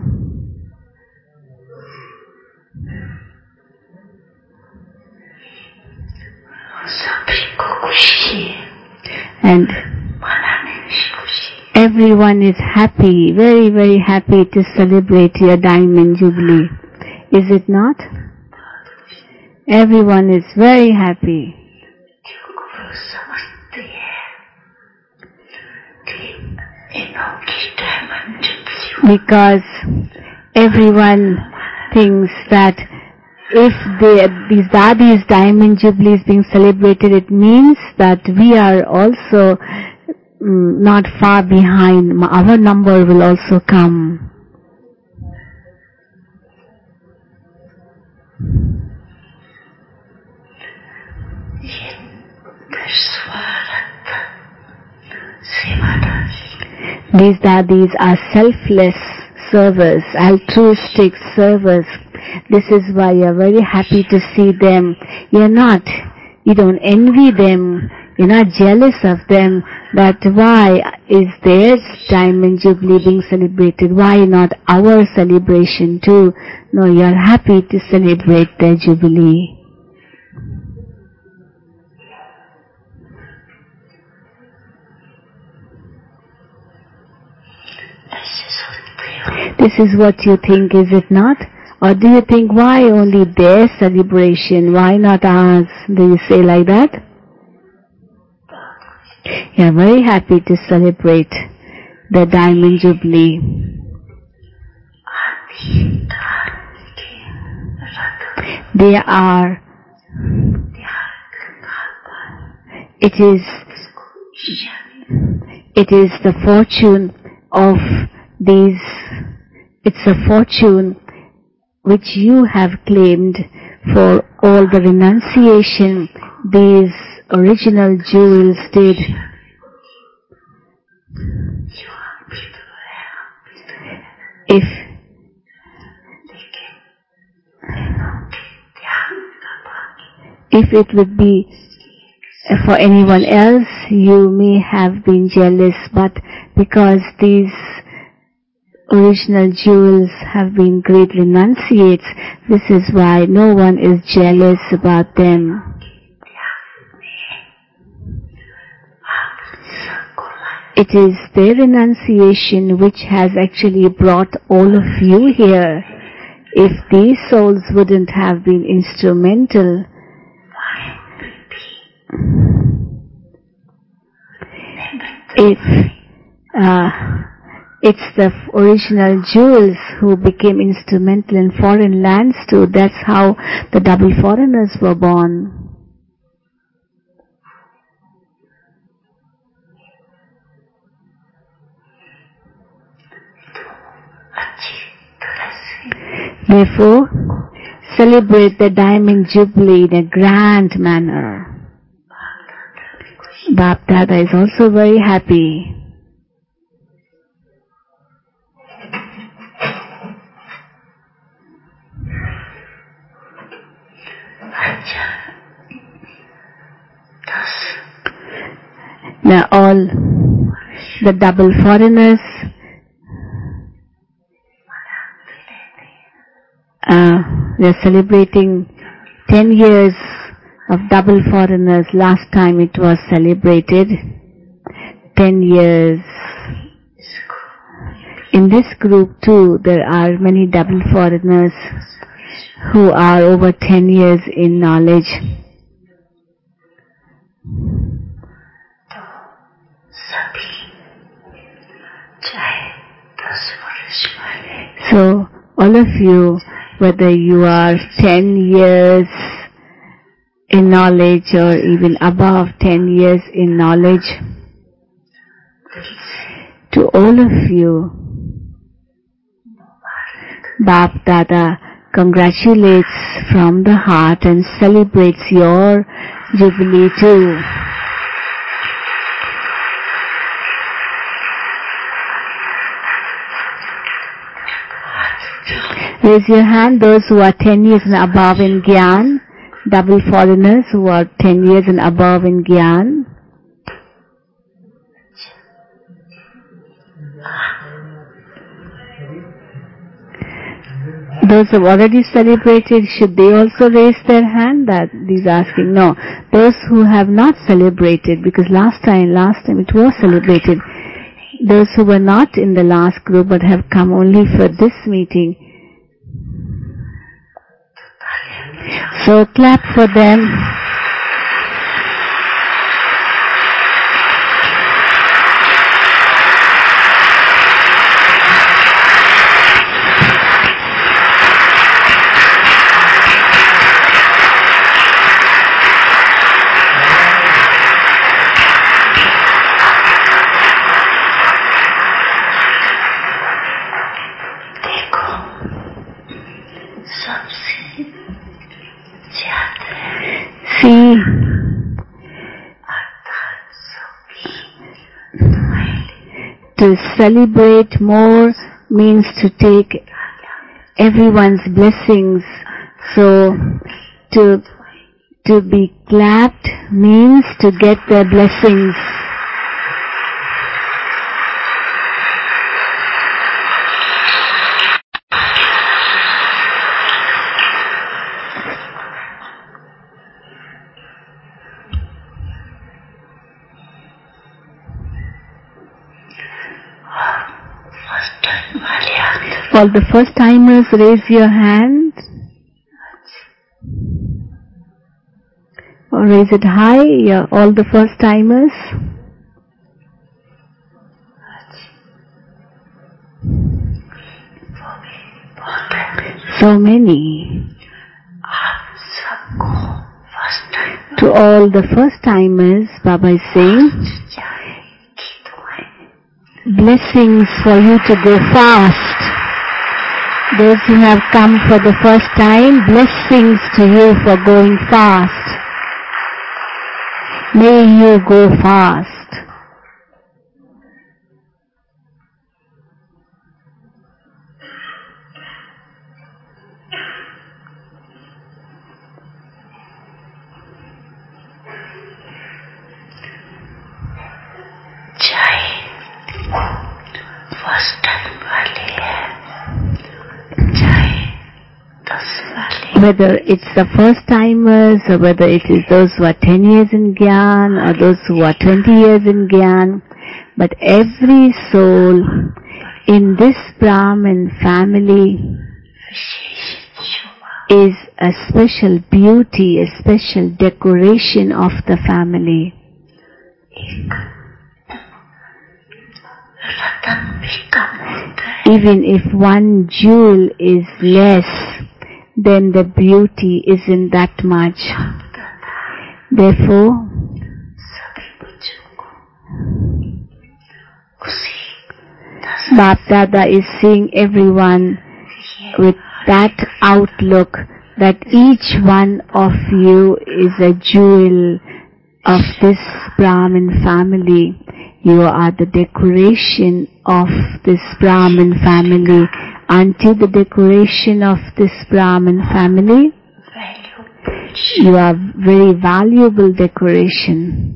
And everyone is happy, very, very happy to celebrate your Diamond Jubilee. Is it not? Everyone is very happy. Because everyone thinks that if they, these Dadis Diamond Jubilee is being celebrated, it means that we are also mm, not far behind. Our number will also come. These dadis are selfless servers, altruistic servers. This is why you're very happy to see them. You're not, you don't envy them. You're not jealous of them. That why is their diamond jubilee being celebrated? Why not our celebration too? No, you're happy to celebrate their jubilee. This is what you think, is it not? Or do you think, why only their celebration? Why not ours? Do you say like that? You are very happy to celebrate the Diamond Jubilee. They are, it is, it is the fortune of these, it's a fortune which you have claimed for all the renunciation these original jewels did. If if it would be for anyone else, you may have been jealous, but because these original jewels have been great renunciates, this is why no one is jealous about them. It is their renunciation which has actually brought all of you here. If these souls wouldn't have been instrumental, if uh, it's the original jewels who became instrumental in foreign lands too, that's how the double foreigners were born. Therefore, celebrate the Diamond Jubilee in a grand manner. Bap Dada is also very happy. Now all the double foreigners, Uh, they're celebrating ten years of double foreigners. Last time it was celebrated. ten years. In this group too, there are many double foreigners who are over ten years in knowledge. So, all of you, whether you are ten years in knowledge or even above ten years in knowledge, to all of you, Bap Dada congratulates from the heart and celebrates your jubilee too. Raise your hand, those who are ten years and above in Gyan, double foreigners who are ten years and above in Gyan. Those who have already celebrated, should they also raise their hand? That he's asking. No, those who have not celebrated, because last time, last time it was celebrated. Those who were not in the last group but have come only for this meeting. So clap for them. See, To celebrate more means to take everyone's blessings. So to to be clapped means to get their blessings. All the first timers, raise your hand. Or raise it high. Yeah, all the first timers. So many. To all the first timers, Baba is saying, blessings for you to go fast. Those who have come for the first time, blessings to you for going fast. May you go fast. Whether it's the first timers or whether it is those who are ten years in Gyan or those who are twenty years in Gyan, but every soul in this Brahmin family is a special beauty, a special decoration of the family. Even if one jewel is less, then the beauty isn't that much. Therefore, Bap Dada is seeing everyone with that outlook that each one of you is a jewel of this Brahmin family. You are the decoration of this Brahmin family. Until the decoration of this Brahmin family, you are very valuable decoration.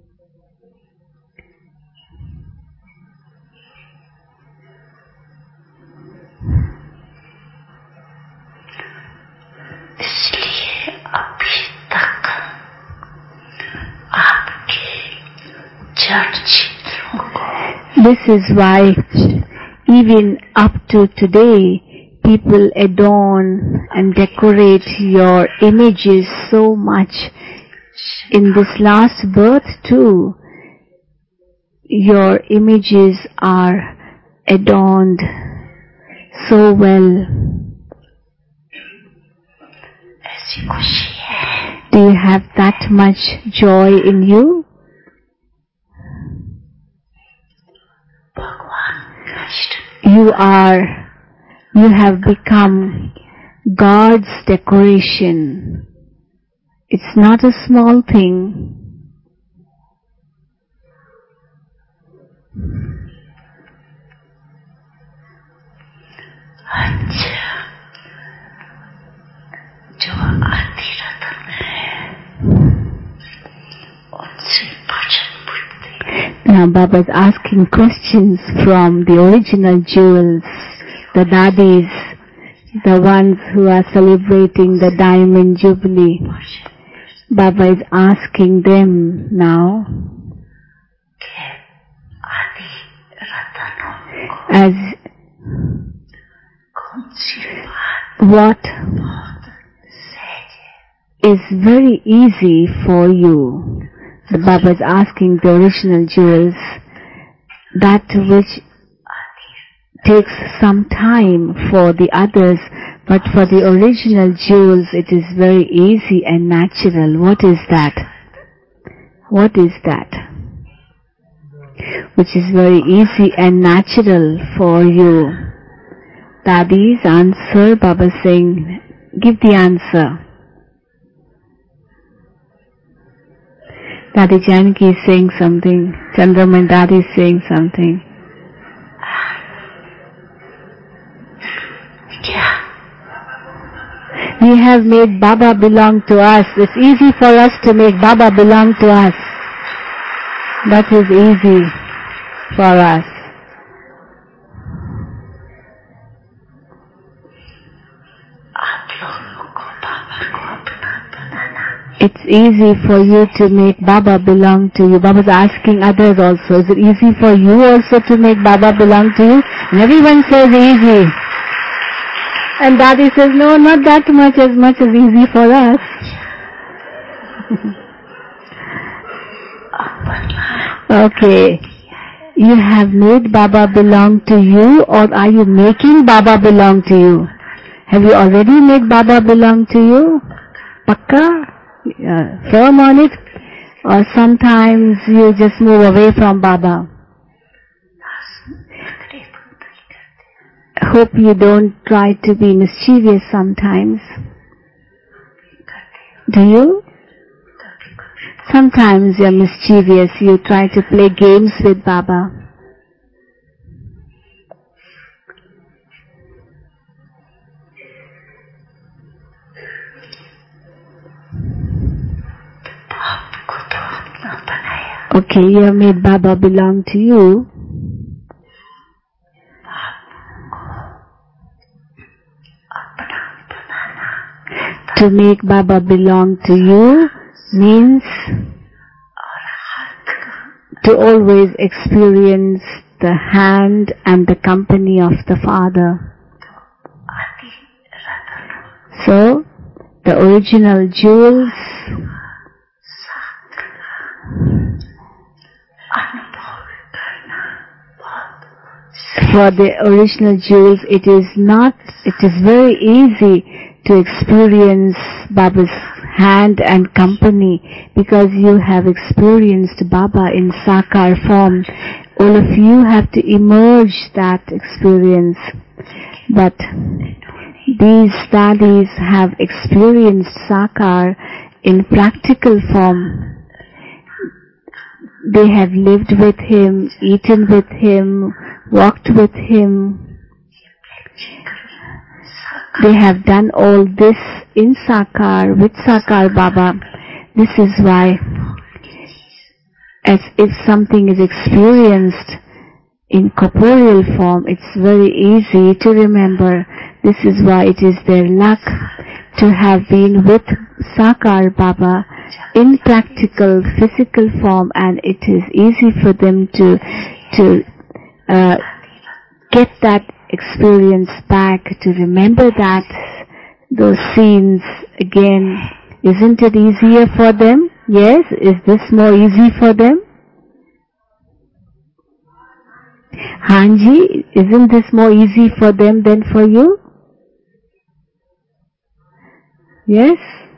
This is why even up to today, people adorn and decorate your images so much. In this last birth too, your images are adorned so well. Do you have that much joy in you? You are, you have become God's decoration. It's not a small thing. Now Baba is asking questions from the original jewels, the daddies, the ones who are celebrating the Diamond Jubilee. Baba is asking them now, as what is very easy for you. The Baba is asking the original jewels, that which takes some time for the others, but for the original jewels it is very easy and natural. What is that? What is that? Which is very easy and natural for you. Daddies, answer. Baba saying, give the answer. Daddy Janki is saying something. Chandraman Daddy is saying something. We have made Baba belong to us. It's easy for us to make Baba belong to us. That is easy for us. It's easy for you to make Baba belong to you. Baba's asking others also, is it easy for you also to make Baba belong to you? And everyone says easy. And Daddy says, no, not that much, as much as easy for us. Okay. You have made Baba belong to you, or are you making Baba belong to you? Have you already made Baba belong to you? Pakka? Uh, firm on it? Or sometimes you just move away from Baba? Hope you don't try to be mischievous sometimes. Do you? Sometimes you're mischievous, you try to play games with Baba. Okay, you have made Baba belong to you. To make Baba belong to you means to always experience the hand and the company of the Father. So, the original jewels, for the original jewels, it is not, it is very easy to experience Baba's hand and company because you have experienced Baba in Sakar form. All of you have to emerge that experience. But these daddies have experienced Sakar in practical form. They have lived with him, eaten with him, walked with him. They have done all this in Sakar, with Sakar Baba. This is why, as if something is experienced in corporeal form, it's very easy to remember. This is why it is their luck to have been with Sakar Baba in practical, physical form, and it is easy for them to to uh, get that experience back, to remember that, those scenes again. Isn't it easier for them? Yes? Is this more easy for them? Hanji, isn't this more easy for them than for you? Yes?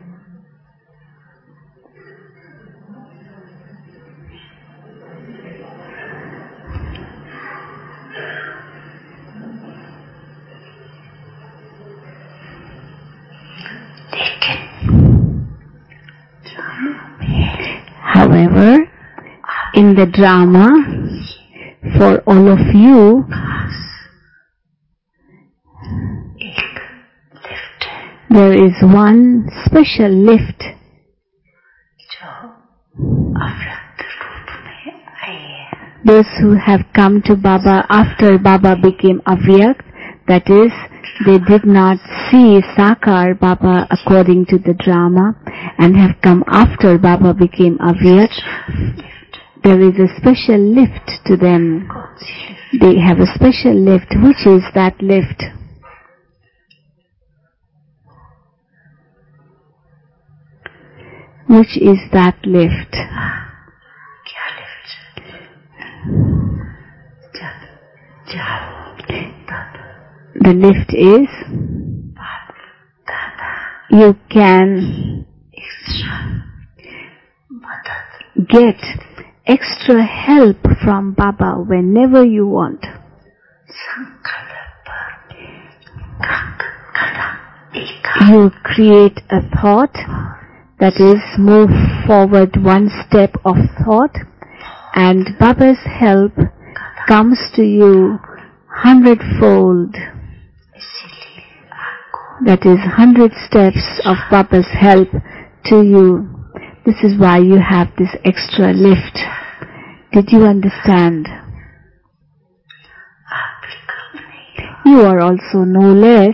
However, in the drama, for all of you, there is one special lift those who have come to Baba after Baba became Avyakt, that is, they did not see Sakar Baba according to the drama and have come after Baba became Avyakt. There is a special lift to them. They have a special lift. Which is that lift? Which is that lift? The lift is, you can get extra help from Baba whenever you want. You create a thought, that is, move forward one step of thought, and Baba's help comes to you hundredfold. That is one hundred steps of Baba's help to you. This is why you have this extra lift. Did you understand? You are also no less.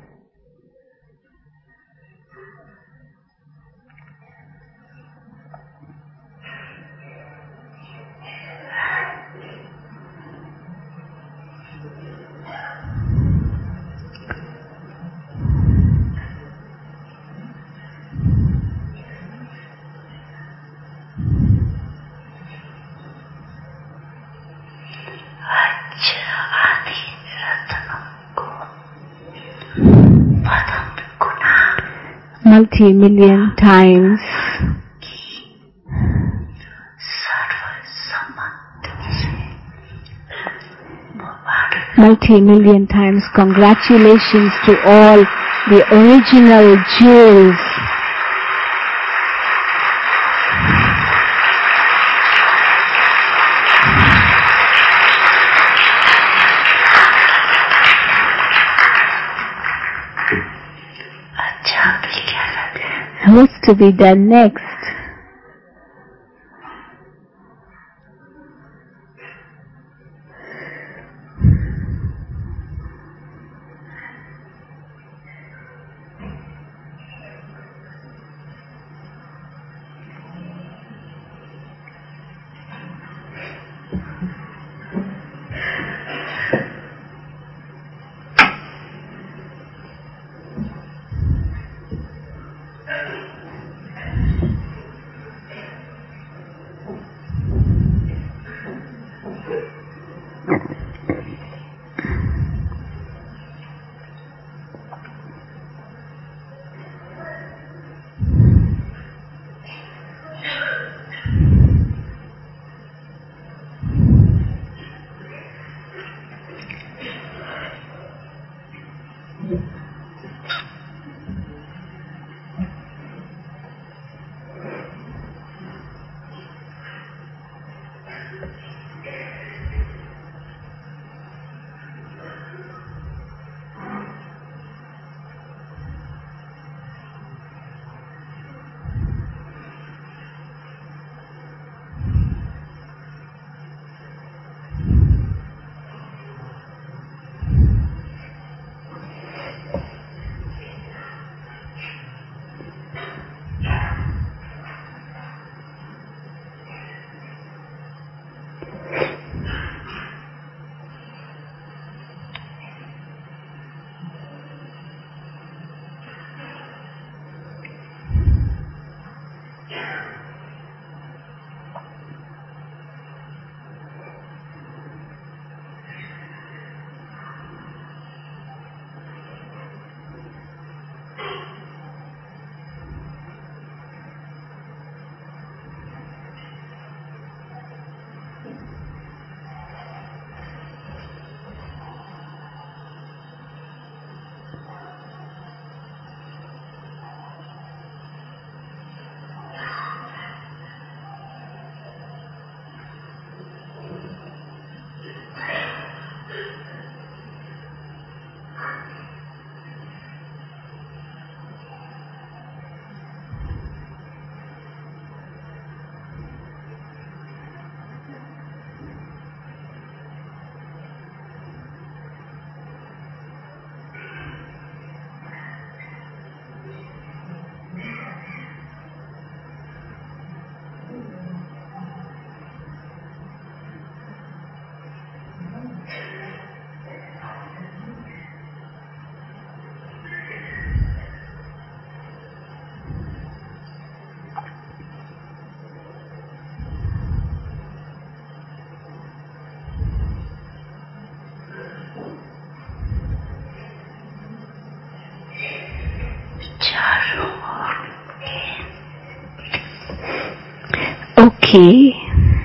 Multi-million times multi-million times congratulations to all the original jewels. What's to be done next? Okay.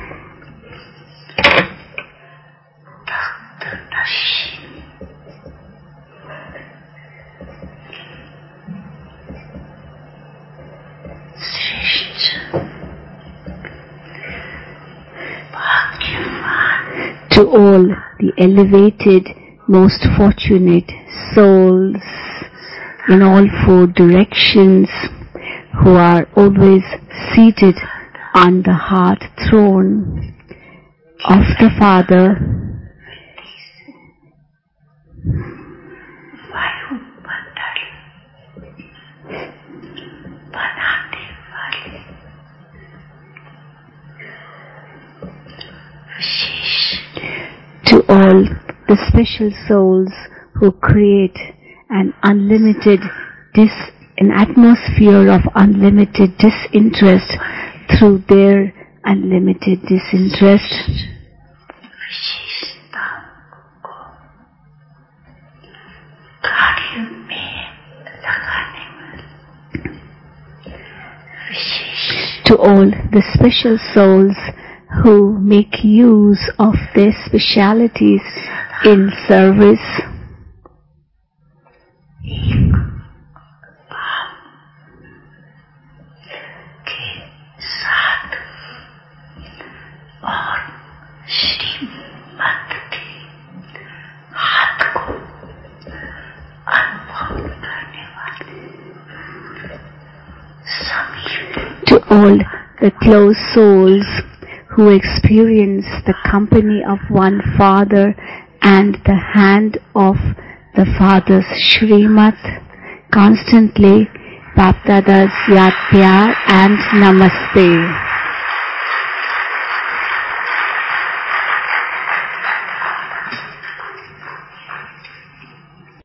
To all the elevated, most fortunate souls in all four directions, who are always seated on the heart throne of the Father, to all the special souls who create an unlimited dis an atmosphere of unlimited disinterest through their unlimited disinterest. To all the special souls who make use of their specialities in service. To all the close souls who experience the company of one Father and the hand of the Father's Shrimat, constantly Bap Dada's Yad Pyar and Namaste.